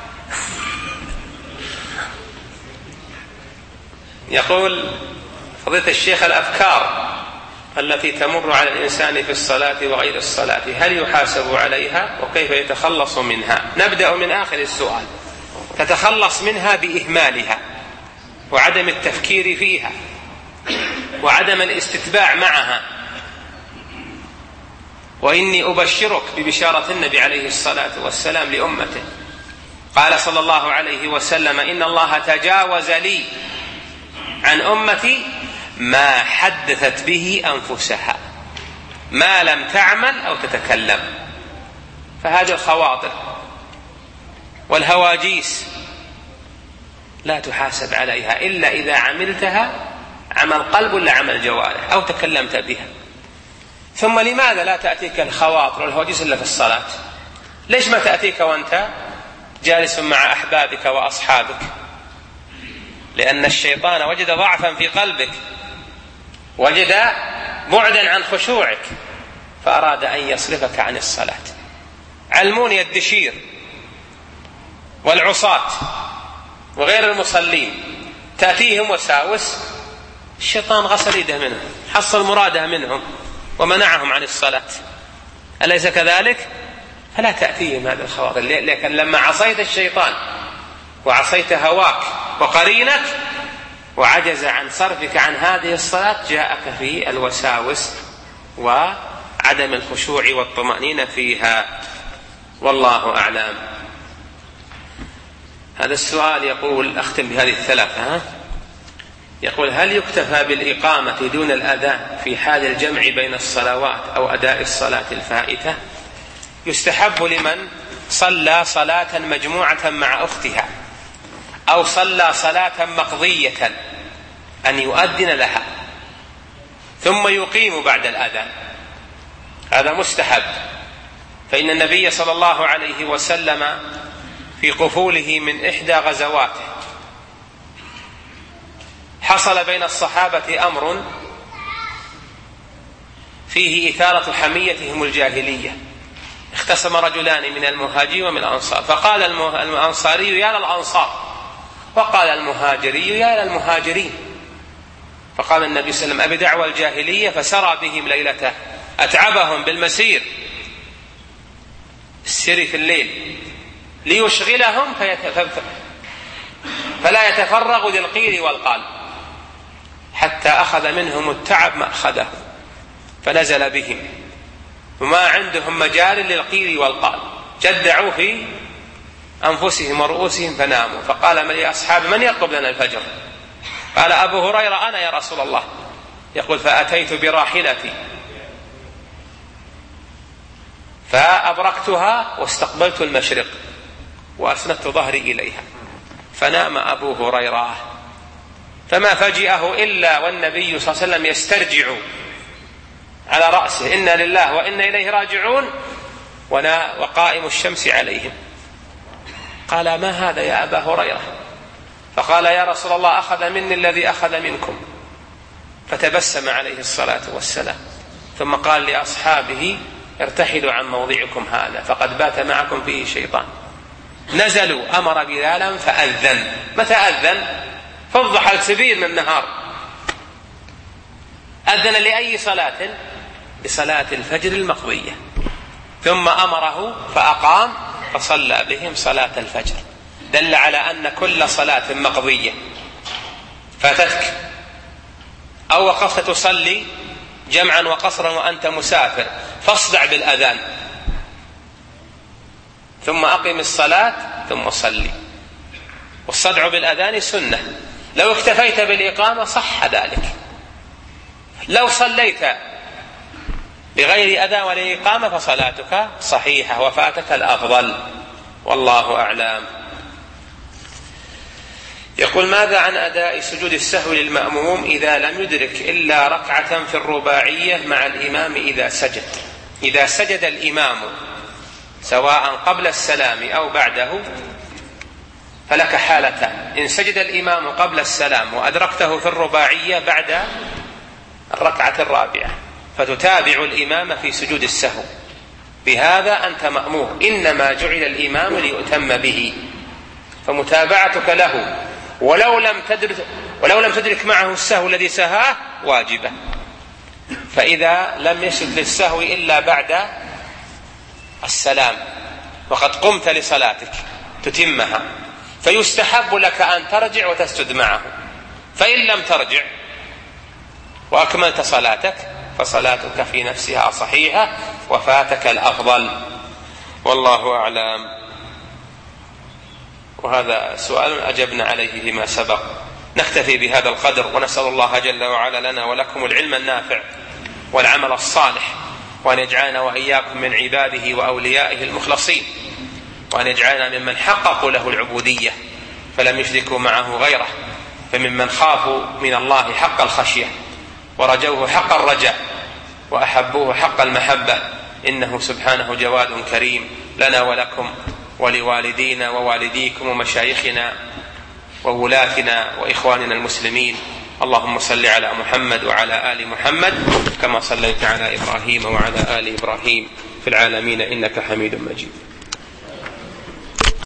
يقول فضيلة الشيخ: الأفكار التي تمر على الإنسان في الصلاة وغير الصلاة هل يحاسب عليها وكيف يتخلص منها؟ نبدأ من آخر السؤال. تتخلص منها بإهمالها وعدم التفكير فيها وعدم الاستتباع معها. وإني أبشرك ببشارة النبي عليه الصلاة والسلام لأمته، قال صلى الله عليه وسلم: إن الله تجاوز لي عن أمتي ما حدثت به أنفسها ما لم تعمل أو تتكلم. فهذه الخواطر والهواجيس لا تحاسب عليها إلا إذا عملتها عمل قلب ولا عمل جوارح أو تكلمت بها. ثم لماذا لا تأتيك الخواطر والهواجيس إلا في الصلاة؟ ليش ما تأتيك وأنت جالس مع أحبابك وأصحابك؟ لأن الشيطان وجد ضعفا في قلبك، وجد بعدا عن خشوعك، فأراد أن يصرفك عن الصلاة. علموني الدشير والعصاة وغير المصلين تأتيهم وساوس، الشيطان غسل يده منهم، حصل مراده منهم ومنعهم عن الصلاة، أليس كذلك؟ فلا تأتيهم هذه الخواطر. لكن لما عصيت الشيطان وعصيت هواك وقرينك وعجز عن صرفك عن هذه الصلاة، جاءك في الوساوس وعدم الخشوع والطمأنينة فيها. والله أعلم. هذا السؤال يقول، أختم بهذه الثلاثة ها؟ يقول: هل يكتفى بالإقامة دون الأذان في حال الجمع بين الصلوات أو أداء الصلاة الفائتة؟ يستحب لمن صلى صلاة مجموعة مع أختها أو صلى صلاة مقضية أن يؤذن لها ثم يقيم بعد الأذان، هذا مستحب. فإن النبي صلى الله عليه وسلم في قفوله من إحدى غزواته حصل بين الصحابة أمر فيه إثارة حميتهم الجاهلية. اختصم رجلان من المهاجرين ومن الأنصار، فقال الأنصاري يا للأنصار، وقال المهاجري يا للمهاجرين. فقال النبي صلى الله عليه وسلم أبي دعوى الجاهلية، فسرى بهم ليلته، أتعبهم بالمسير السير في الليل ليشغلهم فلا يتفرغوا للقيل والقال، حتى أخذ منهم التعب مأخذه فنزل بهم وما عندهم مجال للقيل والقال، جدعوا في أنفسهم ورؤوسهم فناموا. فقال من يا أصحاب من يطلب لنا الفجر؟ قال أبو هريرة أنا يا رسول الله. يقول فأتيت براحلتي فأبركتها واستقبلت المشرق وأسندت ظهري إليها، فنام أبو هريرة، فما فجئه إلا والنبي صلى الله عليه وسلم يسترجع على رأسه إنا لله وإنا إليه راجعون وقائم الشمس عليهم. قال ما هذا يا أبا هريرة؟ فقال يا رسول الله أخذ مني الذي أخذ منكم. فتبسم عليه الصلاة والسلام، ثم قال لأصحابه ارتحلوا عن موضعكم هذا فقد بات معكم فيه شيطان. نزلوا أمر بلالا فأذن. متى أذن؟ فضح الكبير من النهار. أذن لأي صلاة؟ لصلاة الفجر المقضية. ثم أمره فأقام فصلى بهم صلاة الفجر. دل على أن كل صلاة مقضية فاتتك أو وقفت تصلي جمعا وقصرا وأنت مسافر فاصدع بالأذان ثم أقم الصلاة ثم صلي. والصدع بالأذان سنة. لو اكتفيت بالإقامة صح ذلك. لو صليت بغير أذان ولا إقامة فصلاتك صحيحة وفاتك الأفضل، والله أعلم. يقول ماذا عن أداء سجود السهو للمأموم إذا لم يدرك إلا ركعة في الرباعية مع الإمام إذا سجد؟ إذا سجد الإمام سواء قبل السلام أو بعده فلك حالتان. إن سجد الإمام قبل السلام وأدركته في الرباعية بعد الركعة الرابعة فتتابع الإمام في سجود السهو، بهذا أنت مأمور، إنما جعل الإمام ليؤتم به، فمتابعتك له ولو لم تدرك, ولو لم تدرك معه السهو الذي سهاه واجبة. فإذا لم يسجد للسهو إلا بعد السلام وقد قمت لصلاتك تتمها فيستحب لك أن ترجع وتسجد معه. فإن لم ترجع وأكملت صلاتك فصلاتك في نفسها صحيحة وفاتك الأفضل، والله أعلم. وهذا سؤال أجبنا عليه لما سبق. نكتفي بهذا القدر ونسأل الله جل وعلا لنا ولكم العلم النافع والعمل الصالح، وأن يجعلنا وإياكم من عباده وأوليائه المخلصين، وأن يجعلنا ممن حققوا له العبودية فلم يشركوا معه غيره، فممن خافوا من الله حق الخشية ورجوه حق الرجاء وأحبوه حق المحبة، إنه سبحانه جواد كريم لنا ولكم ولوالدينا ووالديكم ومشايخنا وولاتنا وإخواننا المسلمين. اللهم صل على محمد وعلى آل محمد كما صليت على إبراهيم وعلى آل إبراهيم في العالمين إنك حميد مجيد.